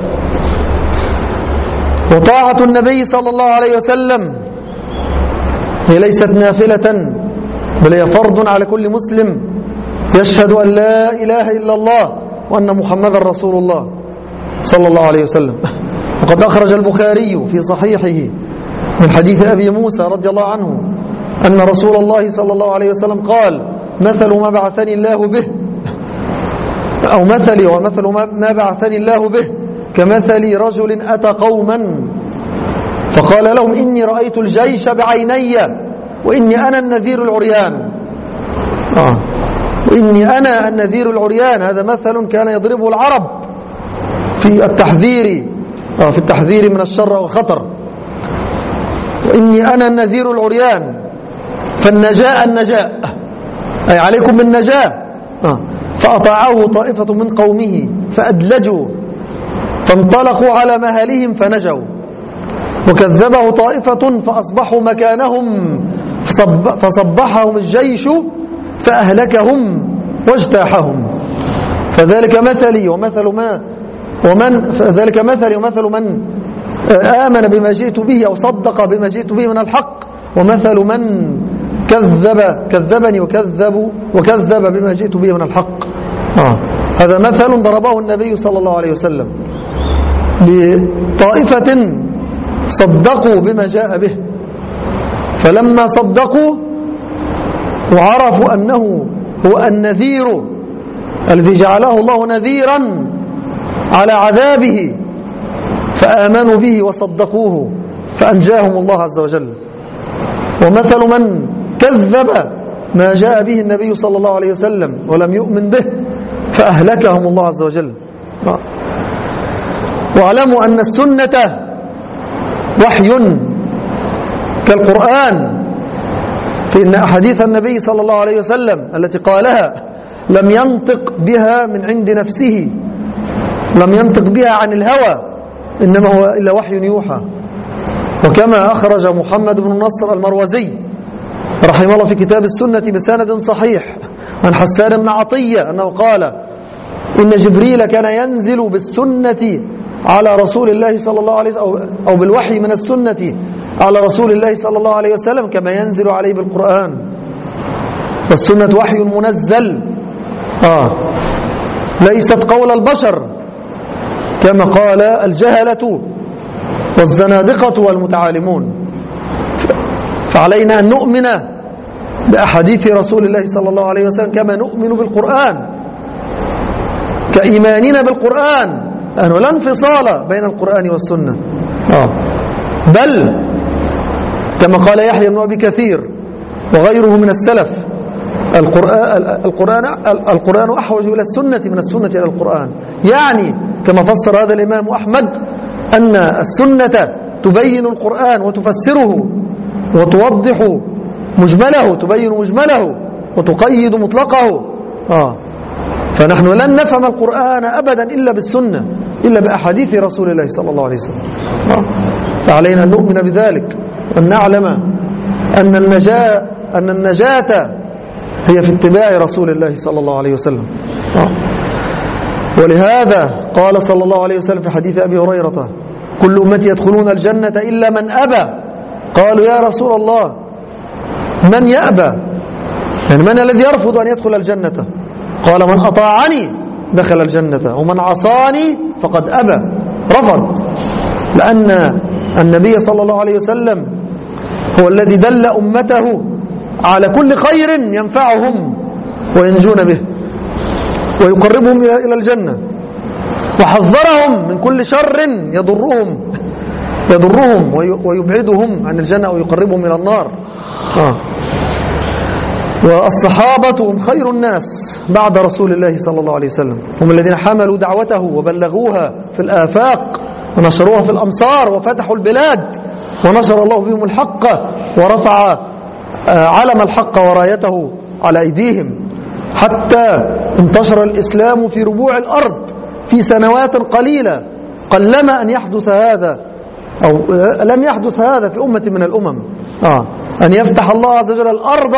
S1: وطاعة النبي صلى الله عليه وسلم هي ليست نافلة، بل هي فرض على كل مسلم يشهد أن لا إله إلا الله وأن محمدا رسول الله صلى الله عليه وسلم. وقد أخرج البخاري في صحيحه من حديث أبي موسى رضي الله عنه أن رسول الله صلى الله عليه وسلم قال: مثل ما بعثني الله به، أو مثلي ومثل ما بعثني الله به كمثل رجل أتى قوما فقال لهم: إني رأيت الجيش بعيني وإني أنا النذير العريان. آه. وإني أنا النذير العريان، هذا مثل كان يضربه العرب في التحذير آه في التحذير من الشر والخطر. وإني أنا النذير العريان، فالنجاء النجاء أي عليكم بالنجاة. آه. فأطاعه طائفة من قومه فأدلجوا فانطلقوا على مهالهم فنجوا، وكذبه طائفة فأصبحوا مكانهم فصبحهم الجيش فأهلكهم واجتاحهم. فذلك مثلي ومثل ما ومن فذلك مثلي ومثل من آمن بما جئت به أو صدق بما جئت به من الحق، ومثل من كذب كذبني وكذب وكذب بما جئت به من الحق. آه. هذا مثل ضربه النبي صلى الله عليه وسلم لطائفة صدقوا بما جاء به، فلما صدقوا وعرفوا أنه هو النذير الذي جعله الله نذيرا على عذابه فآمنوا به وصدقوه فأنجاهم الله عز وجل. ومثل من كذب ما جاء به النبي صلى الله عليه وسلم ولم يؤمن به فأهلكهم الله عز وجل. واعلموا أن السنة وحي كالقرآن، فإن أحاديث النبي صلى الله عليه وسلم التي قالها لم ينطق بها من عند نفسه، لم ينطق بها عن الهوى، إنما هو إلا وحي يوحى. وكما أخرج محمد بن نصر المروزي رحمه الله في كتاب السنة بسند صحيح عن حسان بن عطية أنه قال: إن جبريل كان ينزل بالسنة على رسول الله صلى الله عليه وسلم، أو بالوحي من السنة على رسول الله صلى الله عليه وسلم كما ينزل عليه بالقرآن. فالسنة وحي منزل آه ليست قول البشر كما قال الجهلة والزنادقة والمتعالمون. فعلينا أن نؤمن بأحاديث رسول الله صلى الله عليه وسلم كما نؤمن بالقرآن، كإيماننا بالقرآن، أنه لا انفصال بين القرآن والسنة. آه. بل كما قال يحيى بن أبي كثير وغيره من السلف: القرآن, القرآن, القرآن أحوج إلى السنة من السنة إلى القرآن. يعني كما فسر هذا الإمام أحمد أن السنة تبين القرآن وتفسره وتوضح مجمله، تبين مجمله وتقيد مطلقه. آه. فنحن لن نفهم القرآن أبدا إلا بالسنة، إلا بأحاديث رسول الله صلى الله عليه وسلم. آه. فعلينا أن نؤمن بذلك وأن نعلم أن النجاة أن النجاة هي في اتباع رسول الله صلى الله عليه وسلم. آه. ولهذا قال صلى الله عليه وسلم في حديث أبي هريرة: كل أمتي يدخلون الجنة إلا من أبى. قالوا: يا رسول الله من يأبى؟ يعني من الذي يرفض أن يدخل الجنة؟ قال من أطاعني دخل الجنة ومن عصاني فقد أبى، رفض، لأن النبي صلى الله عليه وسلم هو الذي دل أمته على كل خير ينفعهم وينجون به ويقربهم إلى الجنة، وحذرهم من كل شر يضرهم يضرهم ويبعدهم عن الجنة أو يقربهم إلى النار. آه. والصحابة هم خير الناس بعد رسول الله صلى الله عليه وسلم، هم الذين حملوا دعوته وبلغوها في الآفاق ونشروها في الأمصار وفتحوا البلاد، ونشر الله بهم الحق ورفع علم الحق ورايته على أيديهم، حتى انتشر الإسلام في ربوع الأرض في سنوات قليلة. قلما أن يحدث هذا أو لم يحدث هذا في أمة من الأمم، آه. أن يفتح الله عز وجل الأرض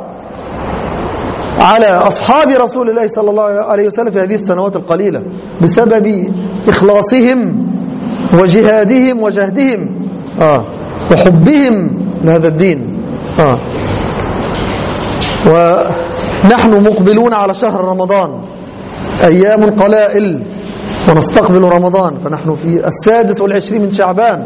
S1: على أصحاب رسول الله صلى الله عليه وسلم في هذه السنوات القليلة بسبب إخلاصهم وجهادهم وجهدهم آه. وحبهم لهذا الدين. آه. ونحن مقبلون على شهر رمضان، أيام قلائل ونستقبل رمضان، فنحن في السادس والعشرين من شعبان،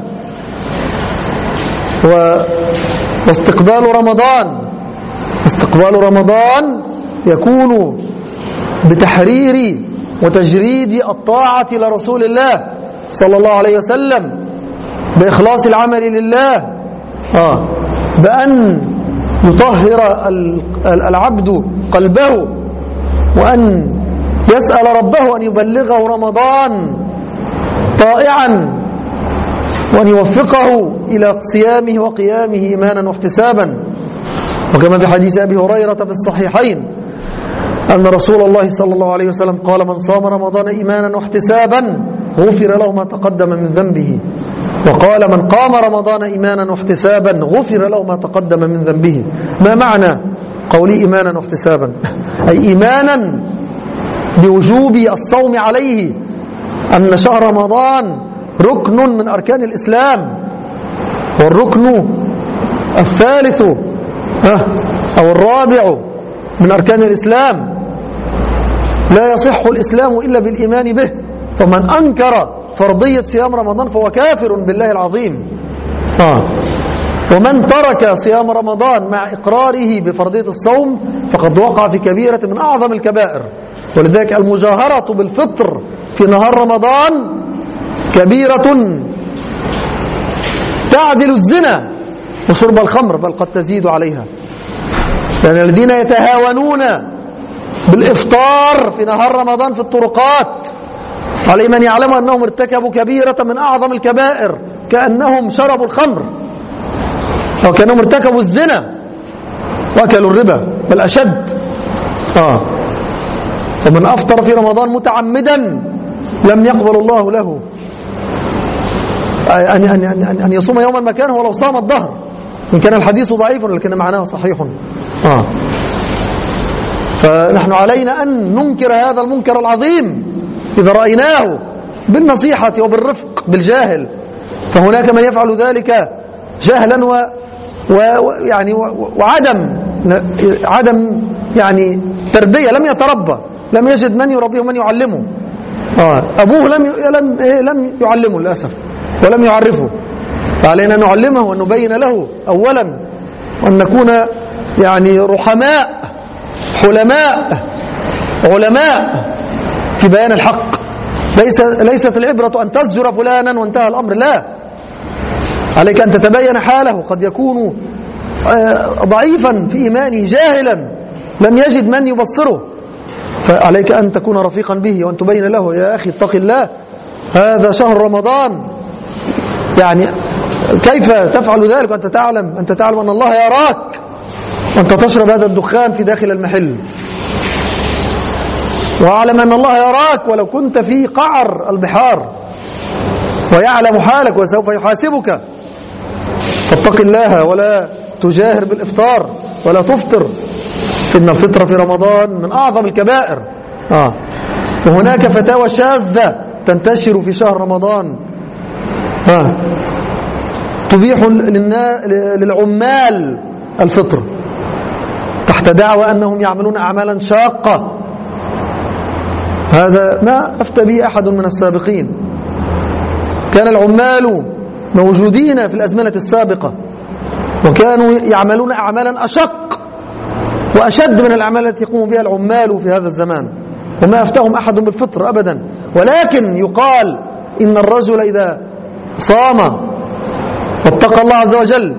S1: واستقبال رمضان استقبال رمضان يكون بتحرير وتجريد الطاعة لرسول الله صلى الله عليه وسلم، بإخلاص العمل لله، آه. بأن يطهر العبد قلبه، وأن يسأل ربه أن يبلغه رمضان طائعا، وأن يوفقه إلى صيامه وقيامه إيمانا واحتسابا. وكما في حديث أبي هريرة في الصحيحين أن رسول الله صلى الله عليه وسلم قال من صام رمضان إيمانا واحتسابا غفر له ما تقدم من ذنبه، وقال من قام رمضان إيمانا واحتسابا غفر له ما تقدم من ذنبه. ما معنى قولي إيمانا واحتسابا؟ أي إيمانا بوجوب الصوم عليه، أن شهر رمضان ركن من أركان الإسلام، والركن الثالث أو الرابع من أركان الإسلام، لا يصح الإسلام إلا بالإيمان به، فمن أنكر فرضية صيام رمضان فهو كافر بالله العظيم. آه. ومن ترك صيام رمضان مع إقراره بفرضية الصوم فقد وقع في كبيرة من أعظم الكبائر. ولذلك المجاهرة بالفطر في نهار رمضان كبيرة تعدل الزنا وشرب الخمر، بل قد تزيد عليها. يعني الذين يتهاونون بالإفطار في نهار رمضان في الطرقات على من يعلم أنهم ارتكبوا كبيرة من أعظم الكبائر، كأنهم شربوا الخمر أو كأنهم ارتكبوا الزنا وأكلوا الربا، بل أشد. آه. فمن أفطر في رمضان متعمدا لم يقبل الله له أن, أن, أن, أن يصوم يوما مكانه ولو صام الظهر، إن كان الحديث ضعيف لكن معناه صحيح. آه. فنحن علينا أن ننكر هذا المنكر العظيم إذا رأيناه بالنصيحة وبالرفق بالجاهل، فهناك من يفعل ذلك جهلا و ويعني وعدم عدم يعني تربية، لم يتربى، لم يجد من يربيه ومن يعلمه. آه. أبوه لم لم لم يعلمه للأسف ولم يعرفه، فعلينا أن نعلمه وأن نبين له أولا، وأن نكون يعني رحماء حلماء علماء في بيان الحق. ليس ليست العبرة أن تزجر فلانا وانتهى الأمر، لا، عليك أن تتبين حاله، قد يكون ضعيفا في إيمانه جاهلا لم يجد من يبصره، فعليك أن تكون رفيقا به وأن تبين له يا أخي اتق الله، هذا شهر رمضان، يعني كيف تفعل ذلك وأنت تعلم أنت تعلم أن الله يراك وأنت تشرب هذا الدخان في داخل المحل، وأعلم أن الله يراك ولو كنت في قعر البحار، ويعلم حالك وسوف يحاسبك، فاتق الله ولا تجاهر بالإفطار ولا تفطر، إن الفطر في رمضان من أعظم الكبائر. آه. وهناك فتاوى شاذة تنتشر في شهر رمضان آه. تبيح للعمال الفطر، تحت دعوى أنهم يعملون أعمالا شاقة. هذا ما أفتى به أحد من السابقين. كان العمال موجودين في الأزمنة السابقة وكانوا يعملون أعمالا أشق وأشد من الأعمال التي يقوم بها العمال في هذا الزمان، وما أفتاهم أحد بالفطر أبدا. ولكن يقال إن الرجل إذا صام واتقى الله عز وجل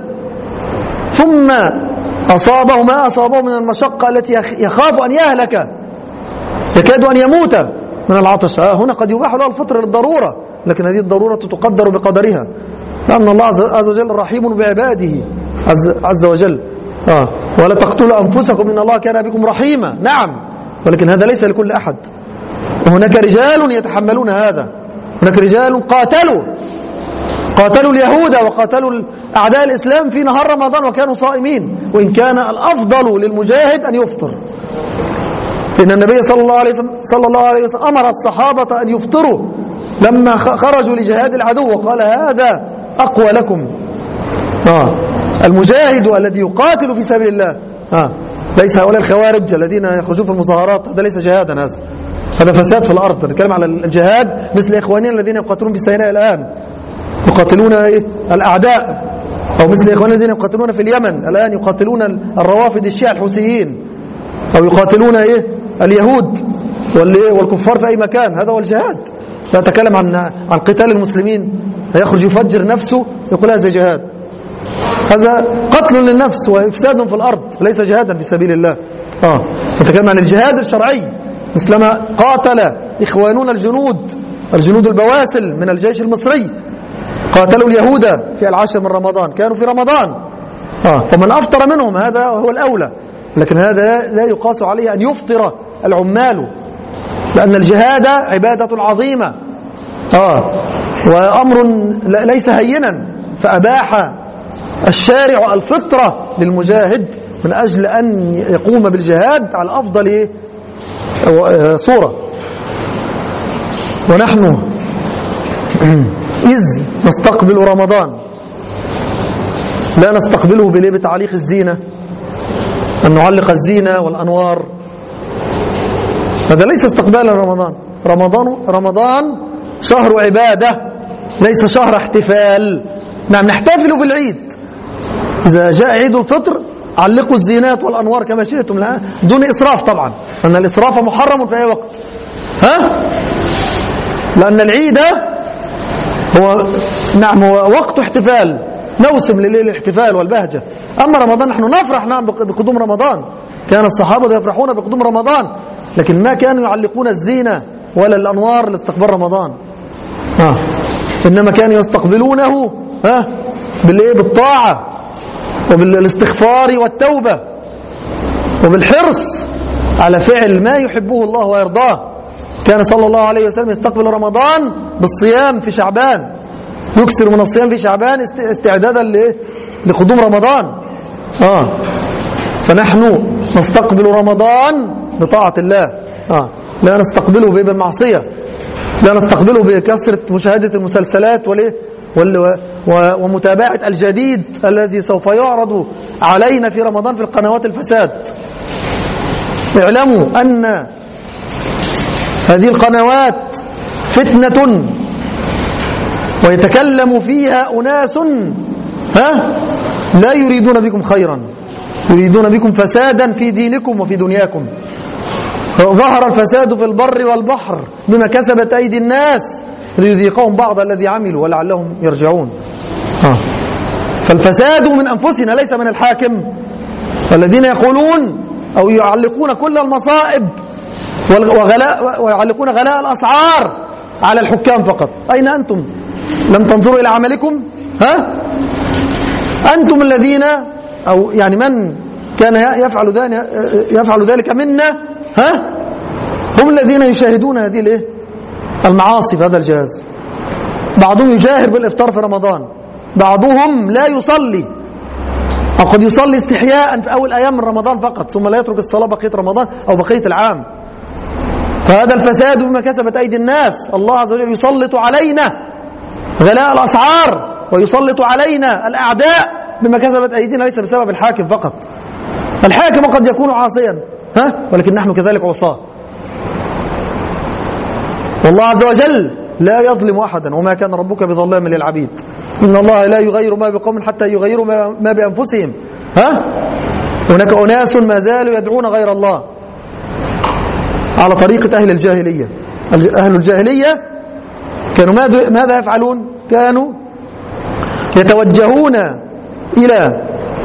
S1: ثم أصابه ما أصابه من المشقة التي يخاف أن يهلك، يكاد أن يموت من العطش، هنا قد يباح له الفطر للضرورة، لكن هذه الضرورة تقدر بقدرها، لأن الله عز وجل رحيم بعباده عز, عز وجل. آه. ولا تقتلوا أنفسكم إن الله كان بكم رحيما. نعم، ولكن هذا ليس لكل أحد. وهناك رجال يتحملون هذا. هناك رجال قاتلوا قاتلوا اليهود وقاتلوا أعداء الإسلام في نهار رمضان وكانوا صائمين، وإن كان الأفضل للمجاهد أن يفطر، إن النبي صلى الله عليه وسلم, صلى الله عليه وسلم أمر الصحابة أن يفطروا لما خرجوا لجهاد العدو، وقال هذا أقوى لكم. آه. المجاهد الذي يقاتل في سبيل الله، آه. ليس هؤلاء الخوارج الذين يخرجون في المظاهرات، هذا ليس جهادا، هذا هذا فساد في الأرض. نتكلم على الجهاد مثل إخواننا الذين يقاتلون في سيناء الآن، يقاتلون إيه؟ الأعداء، أو مثل إخواننا الذين يقاتلون في اليمن الآن، يقاتلون الروافد الشيعة الحوثيين، أو يقاتلون إيه؟ اليهود والكفار في أي مكان. هذا هو الجهاد. لا أتكلم عن عن قتال المسلمين، يخرج يفجر نفسه يقول هذا جهاد، هذا قتل للنفس وإفساد في الأرض، ليس جهادا في سبيل الله. آه. نتكلم عن الجهاد الشرعي، مثلما قاتل إخوانون الجنود الجنود البواسل من الجيش المصري، قاتلوا اليهود في العاشر من رمضان، كانوا في رمضان. آه. فمن أفطر منهم هذا هو الأولى، لكن هذا لا يقاس عليه أن يفطر العمال، لأن الجهاد عبادة عظيمة، آه. وأمر ليس هينا، فأباح الشارع الفطرة للمجاهد من أجل أن يقوم بالجهاد على أفضل صورة. ونحن إذ نستقبل رمضان لا نستقبله بتعليق الزينة، أن نعلق الزينة والأنوار، هذا ليس استقبالا رمضان. رمضان رمضان شهر عبادة، ليس شهر احتفال. نعم، نحتفل بالعيد، إذا جاء عيد الفطر علقوا الزينات والأنوار كما شئتم، لا دون إسراف طبعا، لأن الإسراف محرم في أي وقت، ها؟ لأن العيد هو نعم هو وقت احتفال، موسم للاحتفال والبهجة. أما رمضان نحن نفرح نعم بقدوم رمضان، كان الصحابة يفرحون بقدوم رمضان، لكن ما كانوا يعلقون الزينة ولا الأنوار لاستقبال رمضان، آه. إنما كانوا يستقبلونه ها بالإيه؟ بالطاعة وبالاستغفار والتوبة وبالحرص على فعل ما يحبه الله ويرضاه. كان صلى الله عليه وسلم يستقبل رمضان بالصيام في شعبان، يكثر من الصيام في شعبان استعدادا لقدوم رمضان. آه. فنحن نستقبل رمضان بطاعة الله، آه. لا نستقبله بالمعصية، لا نستقبله بكثرة مشاهدة المسلسلات ومتابعة الجديد الذي سوف يعرض علينا في رمضان في القنوات الفساد. اعلموا أن هذه القنوات فتنة ويتكلم فيها أناس ها لا يريدون بكم خيرا، يريدون بكم فسادا في دينكم وفي دنياكم. ظهر الفساد في البر والبحر بما كسبت أيدي الناس ليذيقهم بعض الذي عملوا ولعلهم يرجعون. آه. فالفساد من أنفسنا ليس من الحاكم، والذين يقولون أو يعلقون كل المصائب وغلاء ويعلقون غلاء الأسعار على الحكام فقط. أين أنتم؟ لم تنظروا إلى عملكم؟ ها؟ أنتم الذين أو يعني من كان يفعل ذلك يفعل ذلك منا، ها؟ هم الذين يشاهدون هذه الايه؟ المعاصي في هذا الجهاز. بعضهم يجاهر بالإفطار في رمضان، بعضهم لا يصلي أو قد يصلي استحياء في أول أيام من رمضان فقط، ثم لا يترك الصلاة بقية رمضان أو بقية العام. فهذا الفساد بما كسبت أيدي الناس. الله عز وجل يسلط علينا غلاء الأسعار ويسلط علينا الأعداء بما كسبت أيدينا، ليس بسبب الحاكم فقط. الحاكم قد يكون عاصيا، ها، ولكن نحن كذلك عصاة. والله عز وجل لا يظلم أحدا وما كان ربك بظلام للعبيد. إن الله لا يغير ما بقوم حتى يغيروا ما بأنفسهم. ها؟ هناك أناس ما زالوا يدعون غير الله على طريقة أهل الجاهلية. أهل الجاهلية كانوا ماذا يفعلون؟ كانوا يتوجهون إلى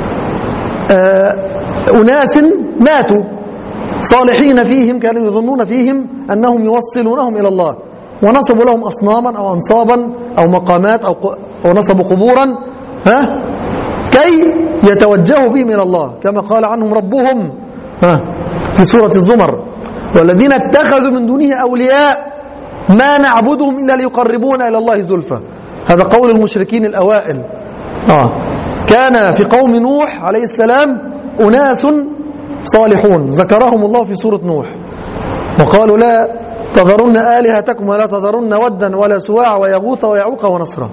S1: أناس ماتوا صالحين فيهم، كانوا يظنون فيهم أنهم يوصلونهم إلى الله، ونصبوا لهم أصناما أو أنصابا أو مقامات أو, أو نصبوا قبورا، ها، كي يتوجهوا بهم إلى الله، كما قال عنهم ربهم، ها، في سورة الزمر: والذين اتخذوا من دونه أولياء ما نعبدهم إلا ليقربونا إلى الله زلفى. هذا قول المشركين الأوائل. آه. كان في قوم نوح عليه السلام أناس صالحون ذكرهم الله في سورة نوح، وقالوا: لا تذرن آلهتكم ولا تذرن ودا ولا سواع ويغوث ويعوق ونصرا.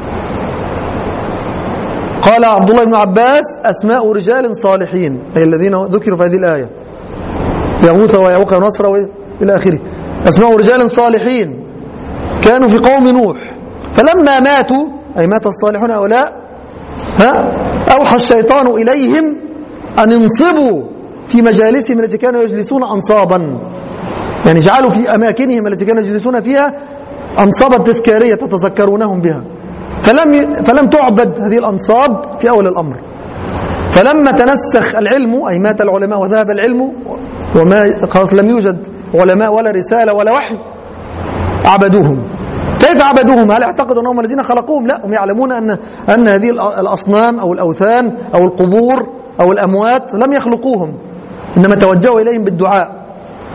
S1: قال عبد الله بن عباس: أسماء رجال صالحين، أي الذين ذكروا في هذه الآية، يغوث ويعوق ونصرا إلى آخره، أسماء رجال صالحين كانوا في قوم نوح، فلما ماتوا، أي مات الصالحون هؤلاء، ها، أوحى الشيطان إليهم أن ينصبوا في مجالسهم التي كانوا يجلسون أنصابا، يعني جعلوا في أماكنهم التي كانوا يجلسون فيها أنصابا تذكارية تتذكرونهم بها، فلم فلم تعبد هذه الأنصاب في أول الأمر. فلما تنسخ العلم، أي مات العلماء وذهب العلم وما خلاص لم يوجد علماء ولا رسالة ولا وحي، عبدوهم. كيف عبدوهم؟ هل اعتقدوا أنهم الذين خلقوهم؟ لا، هم يعلمون أن أن هذه الأصنام أو الأوثان أو القبور أو الأموات لم يخلقوهم، إنما توجهوا إليهم بالدعاء،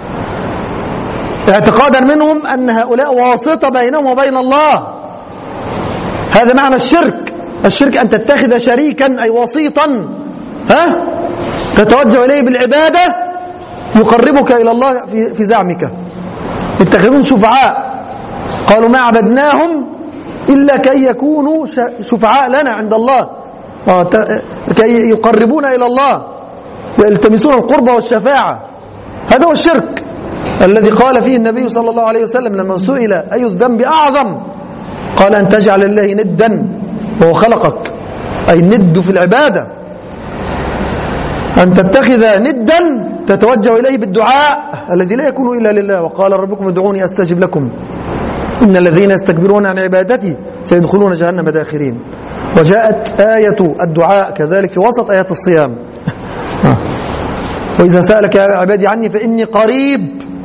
S1: اعتقادا منهم أن هؤلاء واسطة بينهم وبين الله. هذا معنى الشرك. الشرك أن تتخذ شريكا أي وسيطا، ها، تتوجه إليه بالعبادة يقربك إلى الله في في زعمك. يتخذون شفعاء، قالوا: ما عبدناهم إلا كي يكونوا شفعاء لنا عند الله، كي يقربونا إلى الله، يلتمسون القرب والشفاعة. هذا هو الشرك الذي قال فيه النبي صلى الله عليه وسلم لما سئل: أي الذنب أعظم؟ قال: أن تجعل الله ندا وهو خلقك، أي الند في العبادة، أن تتخذ ندا تتوجه إليه بالدعاء الذي لا يكون إلا لله. وقال: ربكم ادعوني أستجب لكم إن الذين يستكبرون عن عبادتي سيدخلون جهنم داخرين. وجاءت آية الدعاء كذلك في وسط آيات الصيام: وإذا سألك عبادي عني فإني قريب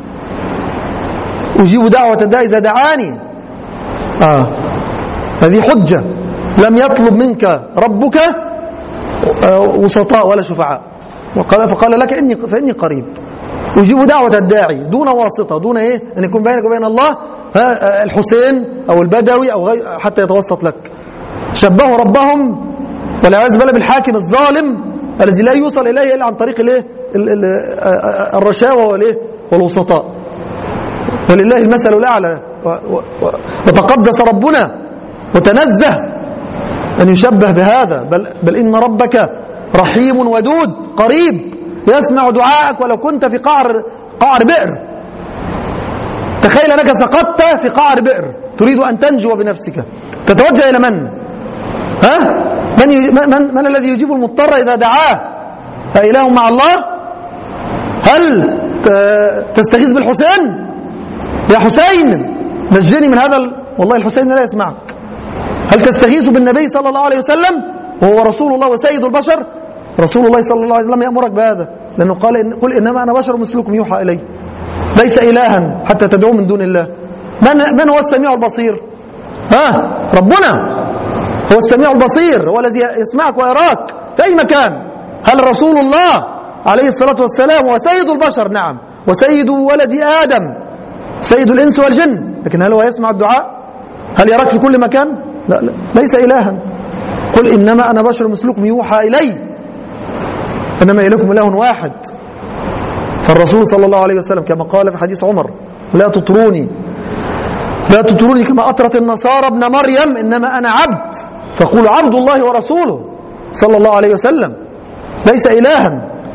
S1: أجيب دعوة الداعي إذا دعاني. آه. هذه حجة، لم يطلب منك ربك وسطاء ولا شفعاء، وقال فقال لك إني فإني قريب أجيب دعوة الداعي دون واسطة، دون إيه أن يكون بينك وبين الله الحسين أو البدوي أو غير حتى يتوسط لك. شبهوا ربهم والعياذ بالله بالحاكم الظالم الذي لا يوصل إليه إلا عن طريق الايه الرشاوى والايه والوسطاء. ولله المثل الأعلى، وتقدس ربنا وتنزه أن يشبه بهذا، بل, بل إن ربك رحيم ودود قريب يسمع دعاءك ولو كنت في قعر قعر بئر. تخيل أنك سقطت في قعر بئر تريد أن تنجو بنفسك، تتوجه إلى من؟ ها؟ من, من, من الذي يجيب المضطر إذا دعاه؟ أإله مع الله؟ هل تستغيث بالحسين؟ يا حسين نجني من هذا ال... والله الحسين لا يسمعك. هل تستغيث بالنبي صلى الله عليه وسلم وهو رسول الله وسيد البشر؟ رسول الله صلى الله عليه وسلم يأمرك بهذا، لأنه قال إن... قل إنما أنا بشر مثلكم يوحى إلي، ليس إلها حتى تدعوه من دون الله. من, من هو السميع البصير؟ ها؟ ربنا هو السميع البصير، هو الذي يسمعك ويراك في أي مكان. هل رسول الله عليه الصلاة والسلام هو سيد البشر؟ نعم، وسيد ولد آدم، سيد الإنس والجن، لكن هل هو يسمع الدعاء؟ هل يراك في كل مكان؟ لا, لا ليس إلها. قل إنما أنا بشر مثلكم يوحى إلي إنما إليكم إله واحد. فالرسول صلى الله عليه وسلم كما قال في حديث عمر: لا تطروني لا تطروني كما أطرت النصارى ابن مريم، إنما أنا عبد فقولوا عبد الله ورسوله صلى الله عليه وسلم. ليس إلها،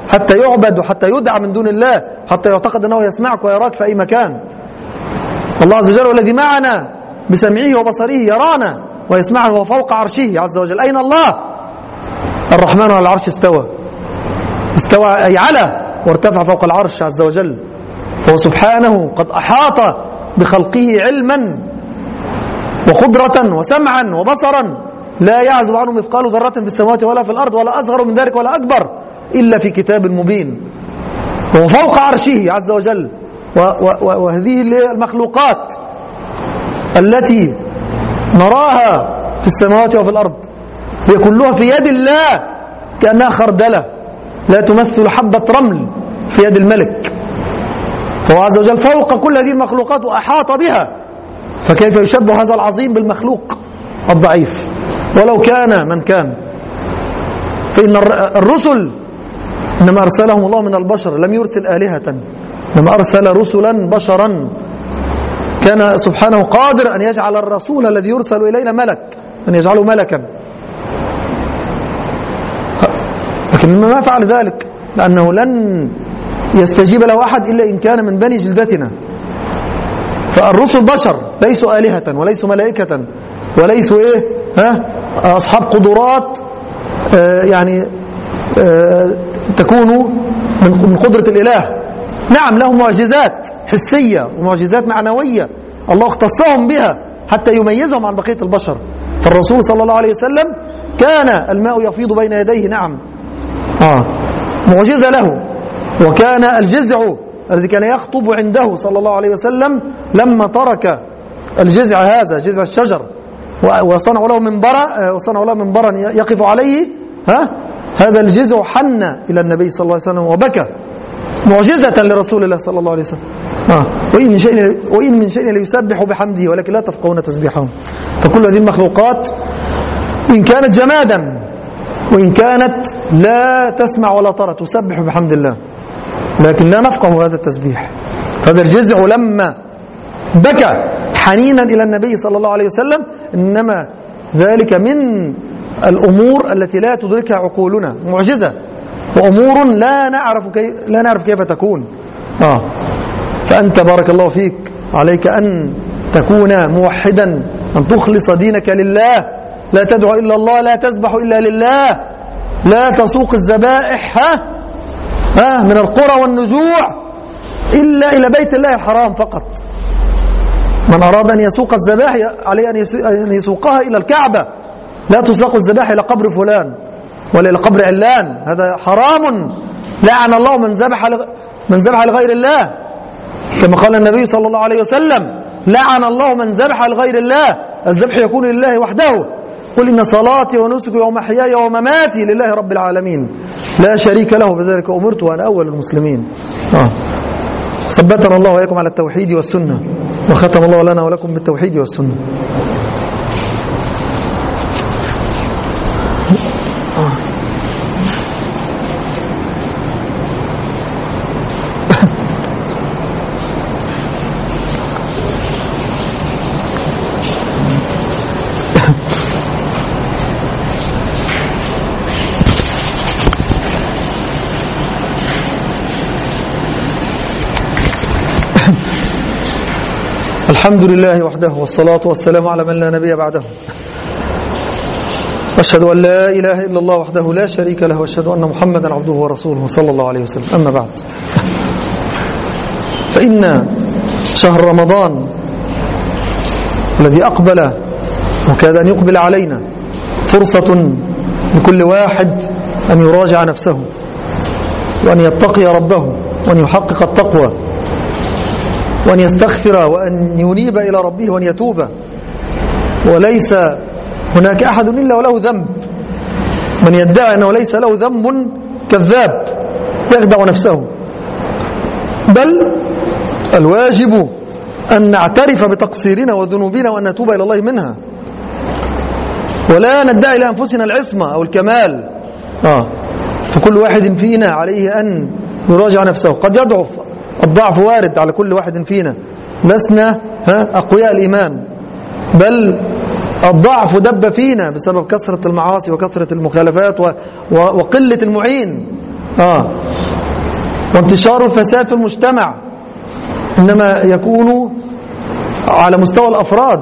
S1: حتى يعبد وحتى يدعى من دون الله، حتى يعتقد أنه يسمعك ويراك في أي مكان. الله عز وجل هو الذي معنا بسمعه وبصره، يرانا ويسمعنا، وهو فوق عرشه عز وجل. أين الله؟ الرحمن على العرش استوى، استوى أي على وارتفع فوق العرش عز وجل. فهو سبحانه قد أحاط بخلقه علما وقدرة وسمعا وبصرا، لا يعزب عنه مثقال ذرة في السماوات ولا في الأرض، ولا أصغر من ذلك ولا أكبر إلا في كتاب مبين. وهو فوق عرشه عز وجل. وهذه المخلوقات التي نراها في السماوات وفي الأرض هي كلها في يد الله، كأنها خردلة لا تمثل حبة رمل في يد الملك. فهو عز وجل فوق كل هذه المخلوقات وأحاط بها، فكيف يشبه هذا العظيم بالمخلوق الضعيف ولو كان من كان؟ فإن الرسل إنما أرسلهم الله من البشر، لم يرسل آلهة، إنما أرسل رسلا بشرا. كان سبحانه قادر أن يجعل الرسول الذي يرسل إلينا ملك، أن يجعله ملكا، لكن ما فعل ذلك، لأنه لن يستجيب له أحد إلا إن كان من بني جلدتنا. فالرسل بشر، ليسوا آلهة وليسوا ملائكة وليسوا إيه ها أصحاب قدرات آه يعني آه تكون من قدرة الإله. نعم لهم معجزات حسية ومعجزات معنوية الله اختصهم بها حتى يميزهم عن بقية البشر. فالرسول صلى الله عليه وسلم كان الماء يفيض بين يديه، نعم آه معجزة له. وكان الجزع الذي كان يخطب عنده صلى الله عليه وسلم لما ترك الجزع هذا جزع الشجر وصنعوا له منبرا وصنعوا له منبرا يقف عليه، ها هذا الجزع حن إلى النبي صلى الله عليه وسلم وبكى، معجزة لرسول الله صلى الله عليه وسلم. آه. وإن من شيء وإن من شيء ليسبح بحمده ولكن لا تفقهون تسبيحهم. فكل هذه المخلوقات إن كانت جمادا وإن كانت لا تسمع ولا ترى تسبح بحمد الله، لكن لا نفقه هذا التسبيح. هذا الجزع لما بكى حنينا إلى النبي صلى الله عليه وسلم إنما ذلك من الأمور التي لا تدركها عقولنا، معجزة وأمور لا نعرف كيف لا نعرف كيف تكون. آه. فأنت بارك الله فيك عليك أن تكون موحدا، أن تخلص دينك لله، لا تدعو إلا الله، لا تذبح إلا لله، لا تسوق الذبائح ها ها من القرى والنجوع إلا إلى بيت الله الحرام فقط. من أراد أن يسوق الذبائح عليه أن يسوقها إلى الكعبة، لا تسوق الذبائح إلى قبر فلان ولا إلى قبر علان، هذا حرام. لعن الله من ذبح من ذبح لغير الله، كما قال النبي صلى الله عليه وسلم لعن الله من ذبح لغير الله. الذبح يكون لله وحده، قل إن صلاتي ونسكي ومحياي ومماتي لله رب العالمين لا شريك له، بذلك أمرت وأنا أول المسلمين. آه. ثبتنا الله وإياكم على التوحيد والسنة، وختم الله لنا ولكم بالتوحيد والسنة. آه. الحمد لله وحده والصلاة والسلام على من لا نبي بعده، أشهد أن لا إله إلا الله وحده لا شريك له، وأشهد أن محمدا عبده ورسوله صلى الله عليه وسلم. أما بعد، فإن شهر رمضان الذي أقبل وكاد أن يقبل علينا فرصة لكل واحد أن يراجع نفسه وأن يتقي ربه وأن يحقق التقوى وأن يستغفر وأن ينيب إلى ربه وأن يتوب. وليس هناك أحد إلا وله ذنب، من يدعي أنه ليس له ذنب كذاب يخدع نفسه، بل الواجب أن نعترف بتقصيرنا وذنوبنا وأن نتوب إلى الله منها، ولا ندعي لأنفسنا العصمة أو الكمال. آه. فكل واحد فينا عليه أن يراجع نفسه. قد يضعف، الضعف وارد على كل واحد فينا، لسنا أقوياء الإيمان، بل الضعف دب فينا بسبب كثرة المعاصي وكثرة المخالفات وقلة المعين آه. وانتشار الفساد في المجتمع إنما يكون على مستوى الأفراد،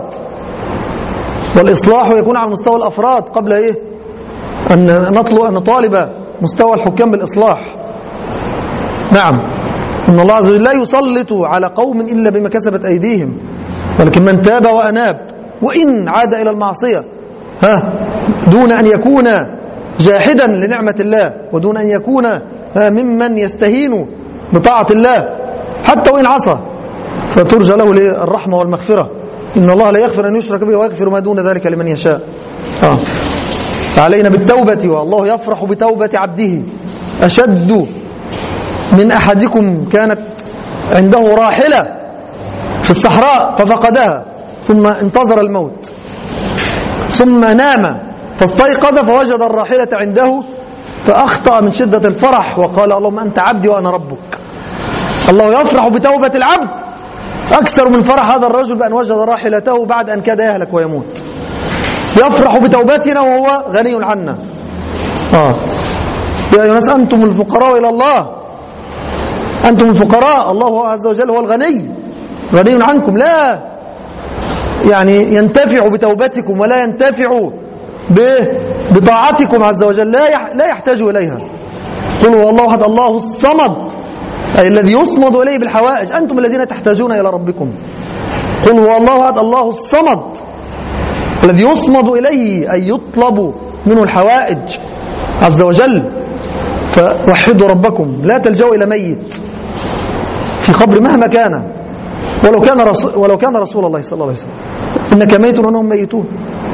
S1: والإصلاح يكون على مستوى الأفراد قبل إيه أن نطلب أن نطالب مستوى الحكام بالإصلاح. نعم، إن الله عز وجل لا يسلط على قوم إلا بما كسبت أيديهم، ولكن من تاب وأناب وإن عاد إلى المعصية ها دون أن يكون جاحدا لنعمة الله، ودون أن يكون ممن يستهين بطاعة الله حتى وإن عصى، فترجى له الرحمة والمغفرة. إن الله لا يغفر أن يشرك به ويغفر ما دون ذلك لمن يشاء. آه. فعلينا بالتوبة، والله يفرح بتوبة عبده أشد من أحدكم كانت عنده راحلة في الصحراء ففقدها ثم انتظر الموت ثم نام فاستيقظ فوجد الراحلة عنده فأخطأ من شدة الفرح وقال اللهم أنت عبدي وأنا ربك. الله يفرح بتوبة العبد أكثر من فرح هذا الرجل بأن وجد راحلته بعد أن كاد يهلك ويموت. يفرح بتوبتنا وهو غني عنا. آه. يا أيها الناس أنتم الفقراء إلى الله، أنتم الفقراء، الله عز وجل هو الغني، غني عنكم، لا يعني ينتفع بتوبتكم ولا ينتفع بطاعتكم عز وجل، لا لا يحتاج إليها. قل هو الله أحد الله الصمد، أي الذي يصمد إليه بالحوائج، أنتم الذين تحتاجون إلى ربكم. قل هو الله أحد الله الصمد الذي يصمد إليه، أي يطلب منه الحوائج عز وجل. فوحدوا ربكم، لا تلجأوا إلى ميت في قبر مهما كان، ولو كان رسول ولو كان رسول الله صلى الله عليه وسلم، إنك ميت وأنهم ميتون،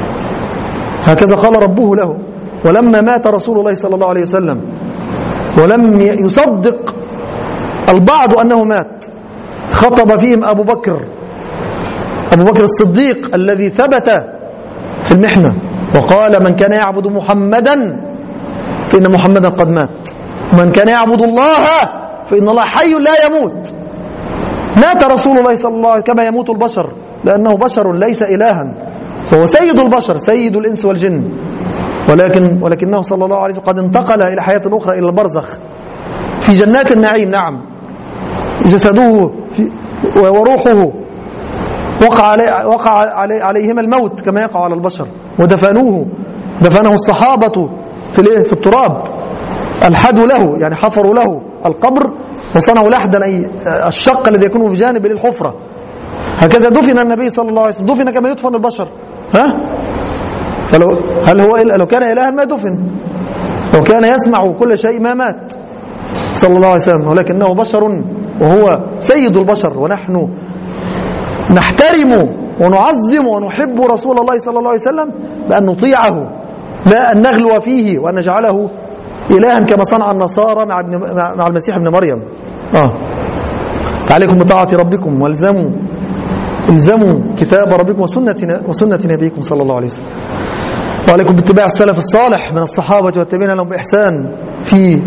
S1: هكذا قال ربه له. ولما مات رسول الله صلى الله عليه وسلم ولم يصدق البعض أنه مات، خطب فيهم أبو بكر أبو بكر الصديق الذي ثبت في المحنة وقال من كان يعبد محمدا فإن محمدا قد مات، ومن كان يعبد الله فإن الله حي لا يموت. مات رسول الله صلى الله عليه وسلم كما يموت البشر، لأنه بشر ليس إلها، وهو سيد البشر سيد الإنس والجن، ولكن ولكنه صلى الله عليه وسلم قد انتقل إلى حياة أخرى، إلى البرزخ في جنات النعيم. نعم، جسده وروحه وقع علي وقع علي عليهما الموت كما يقع على البشر، ودفنوه دفنه الصحابة في في التراب، الحدوا له يعني حفروا له القبر وصنعوا لحدا، أي الشق الذي يكون بجانب للحفرة. هكذا دفن النبي صلى الله عليه وسلم، دفن كما يدفن البشر. ها فلو هل هو لو كان إلها ما دفن، لو كان يسمع كل شيء ما مات صلى الله عليه وسلم، ولكنه بشر وهو سيد البشر، ونحن نحترم ونعظم ونحب رسول الله صلى الله عليه وسلم بأن نطيعه، لا أن نغلو فيه وأن نجعله إلها كما صنع النصارى مع, ابن مع المسيح ابن مريم. آه. عليكم بطاعة ربكم والزموا الزموا كتاب ربكم وسنة, وسنة نبيكم صلى الله عليه وسلم، وعليكم باتباع السلف الصالح من الصحابة والتابعين لهم بإحسان في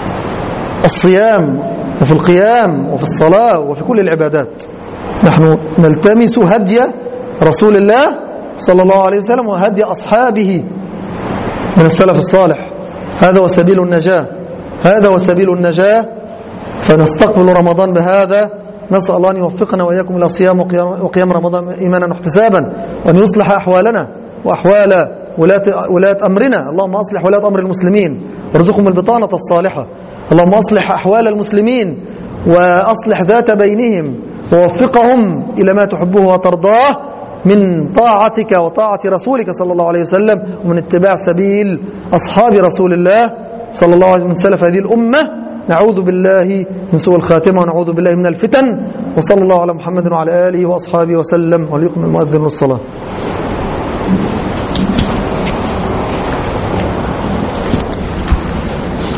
S1: الصيام وفي القيام وفي الصلاة وفي كل العبادات. نحن نلتمس هدي رسول الله صلى الله عليه وسلم وهدي أصحابه من السلف الصالح، هذا وسبيل النجاة، هذا وسبيل النجاة. فنستقبل رمضان بهذا، نسأل الله أن يوفقنا وإياكم إلى صيام وقيام رمضان إيمانا واحتسابا، وأن يصلح أحوالنا وأحوال ولاة, ولاة أمرنا. اللهم أصلح ولاة أمر المسلمين وارزقهم البطانة الصالحة. اللهم أصلح أحوال المسلمين وأصلح ذات بينهم ووفقهم إلى ما تحبه وترضاه من طاعتك وطاعة رسولك صلى الله عليه وسلم، ومن اتباع سبيل أصحاب رسول الله صلى الله عليه وسلم من سلف هذه الأمة. نعوذ بالله من سوء الخاتمة ونعوذ بالله من الفتن. وصلى الله على محمد وعلى آله وأصحابه وسلم، وليكم المؤذن والصلاة.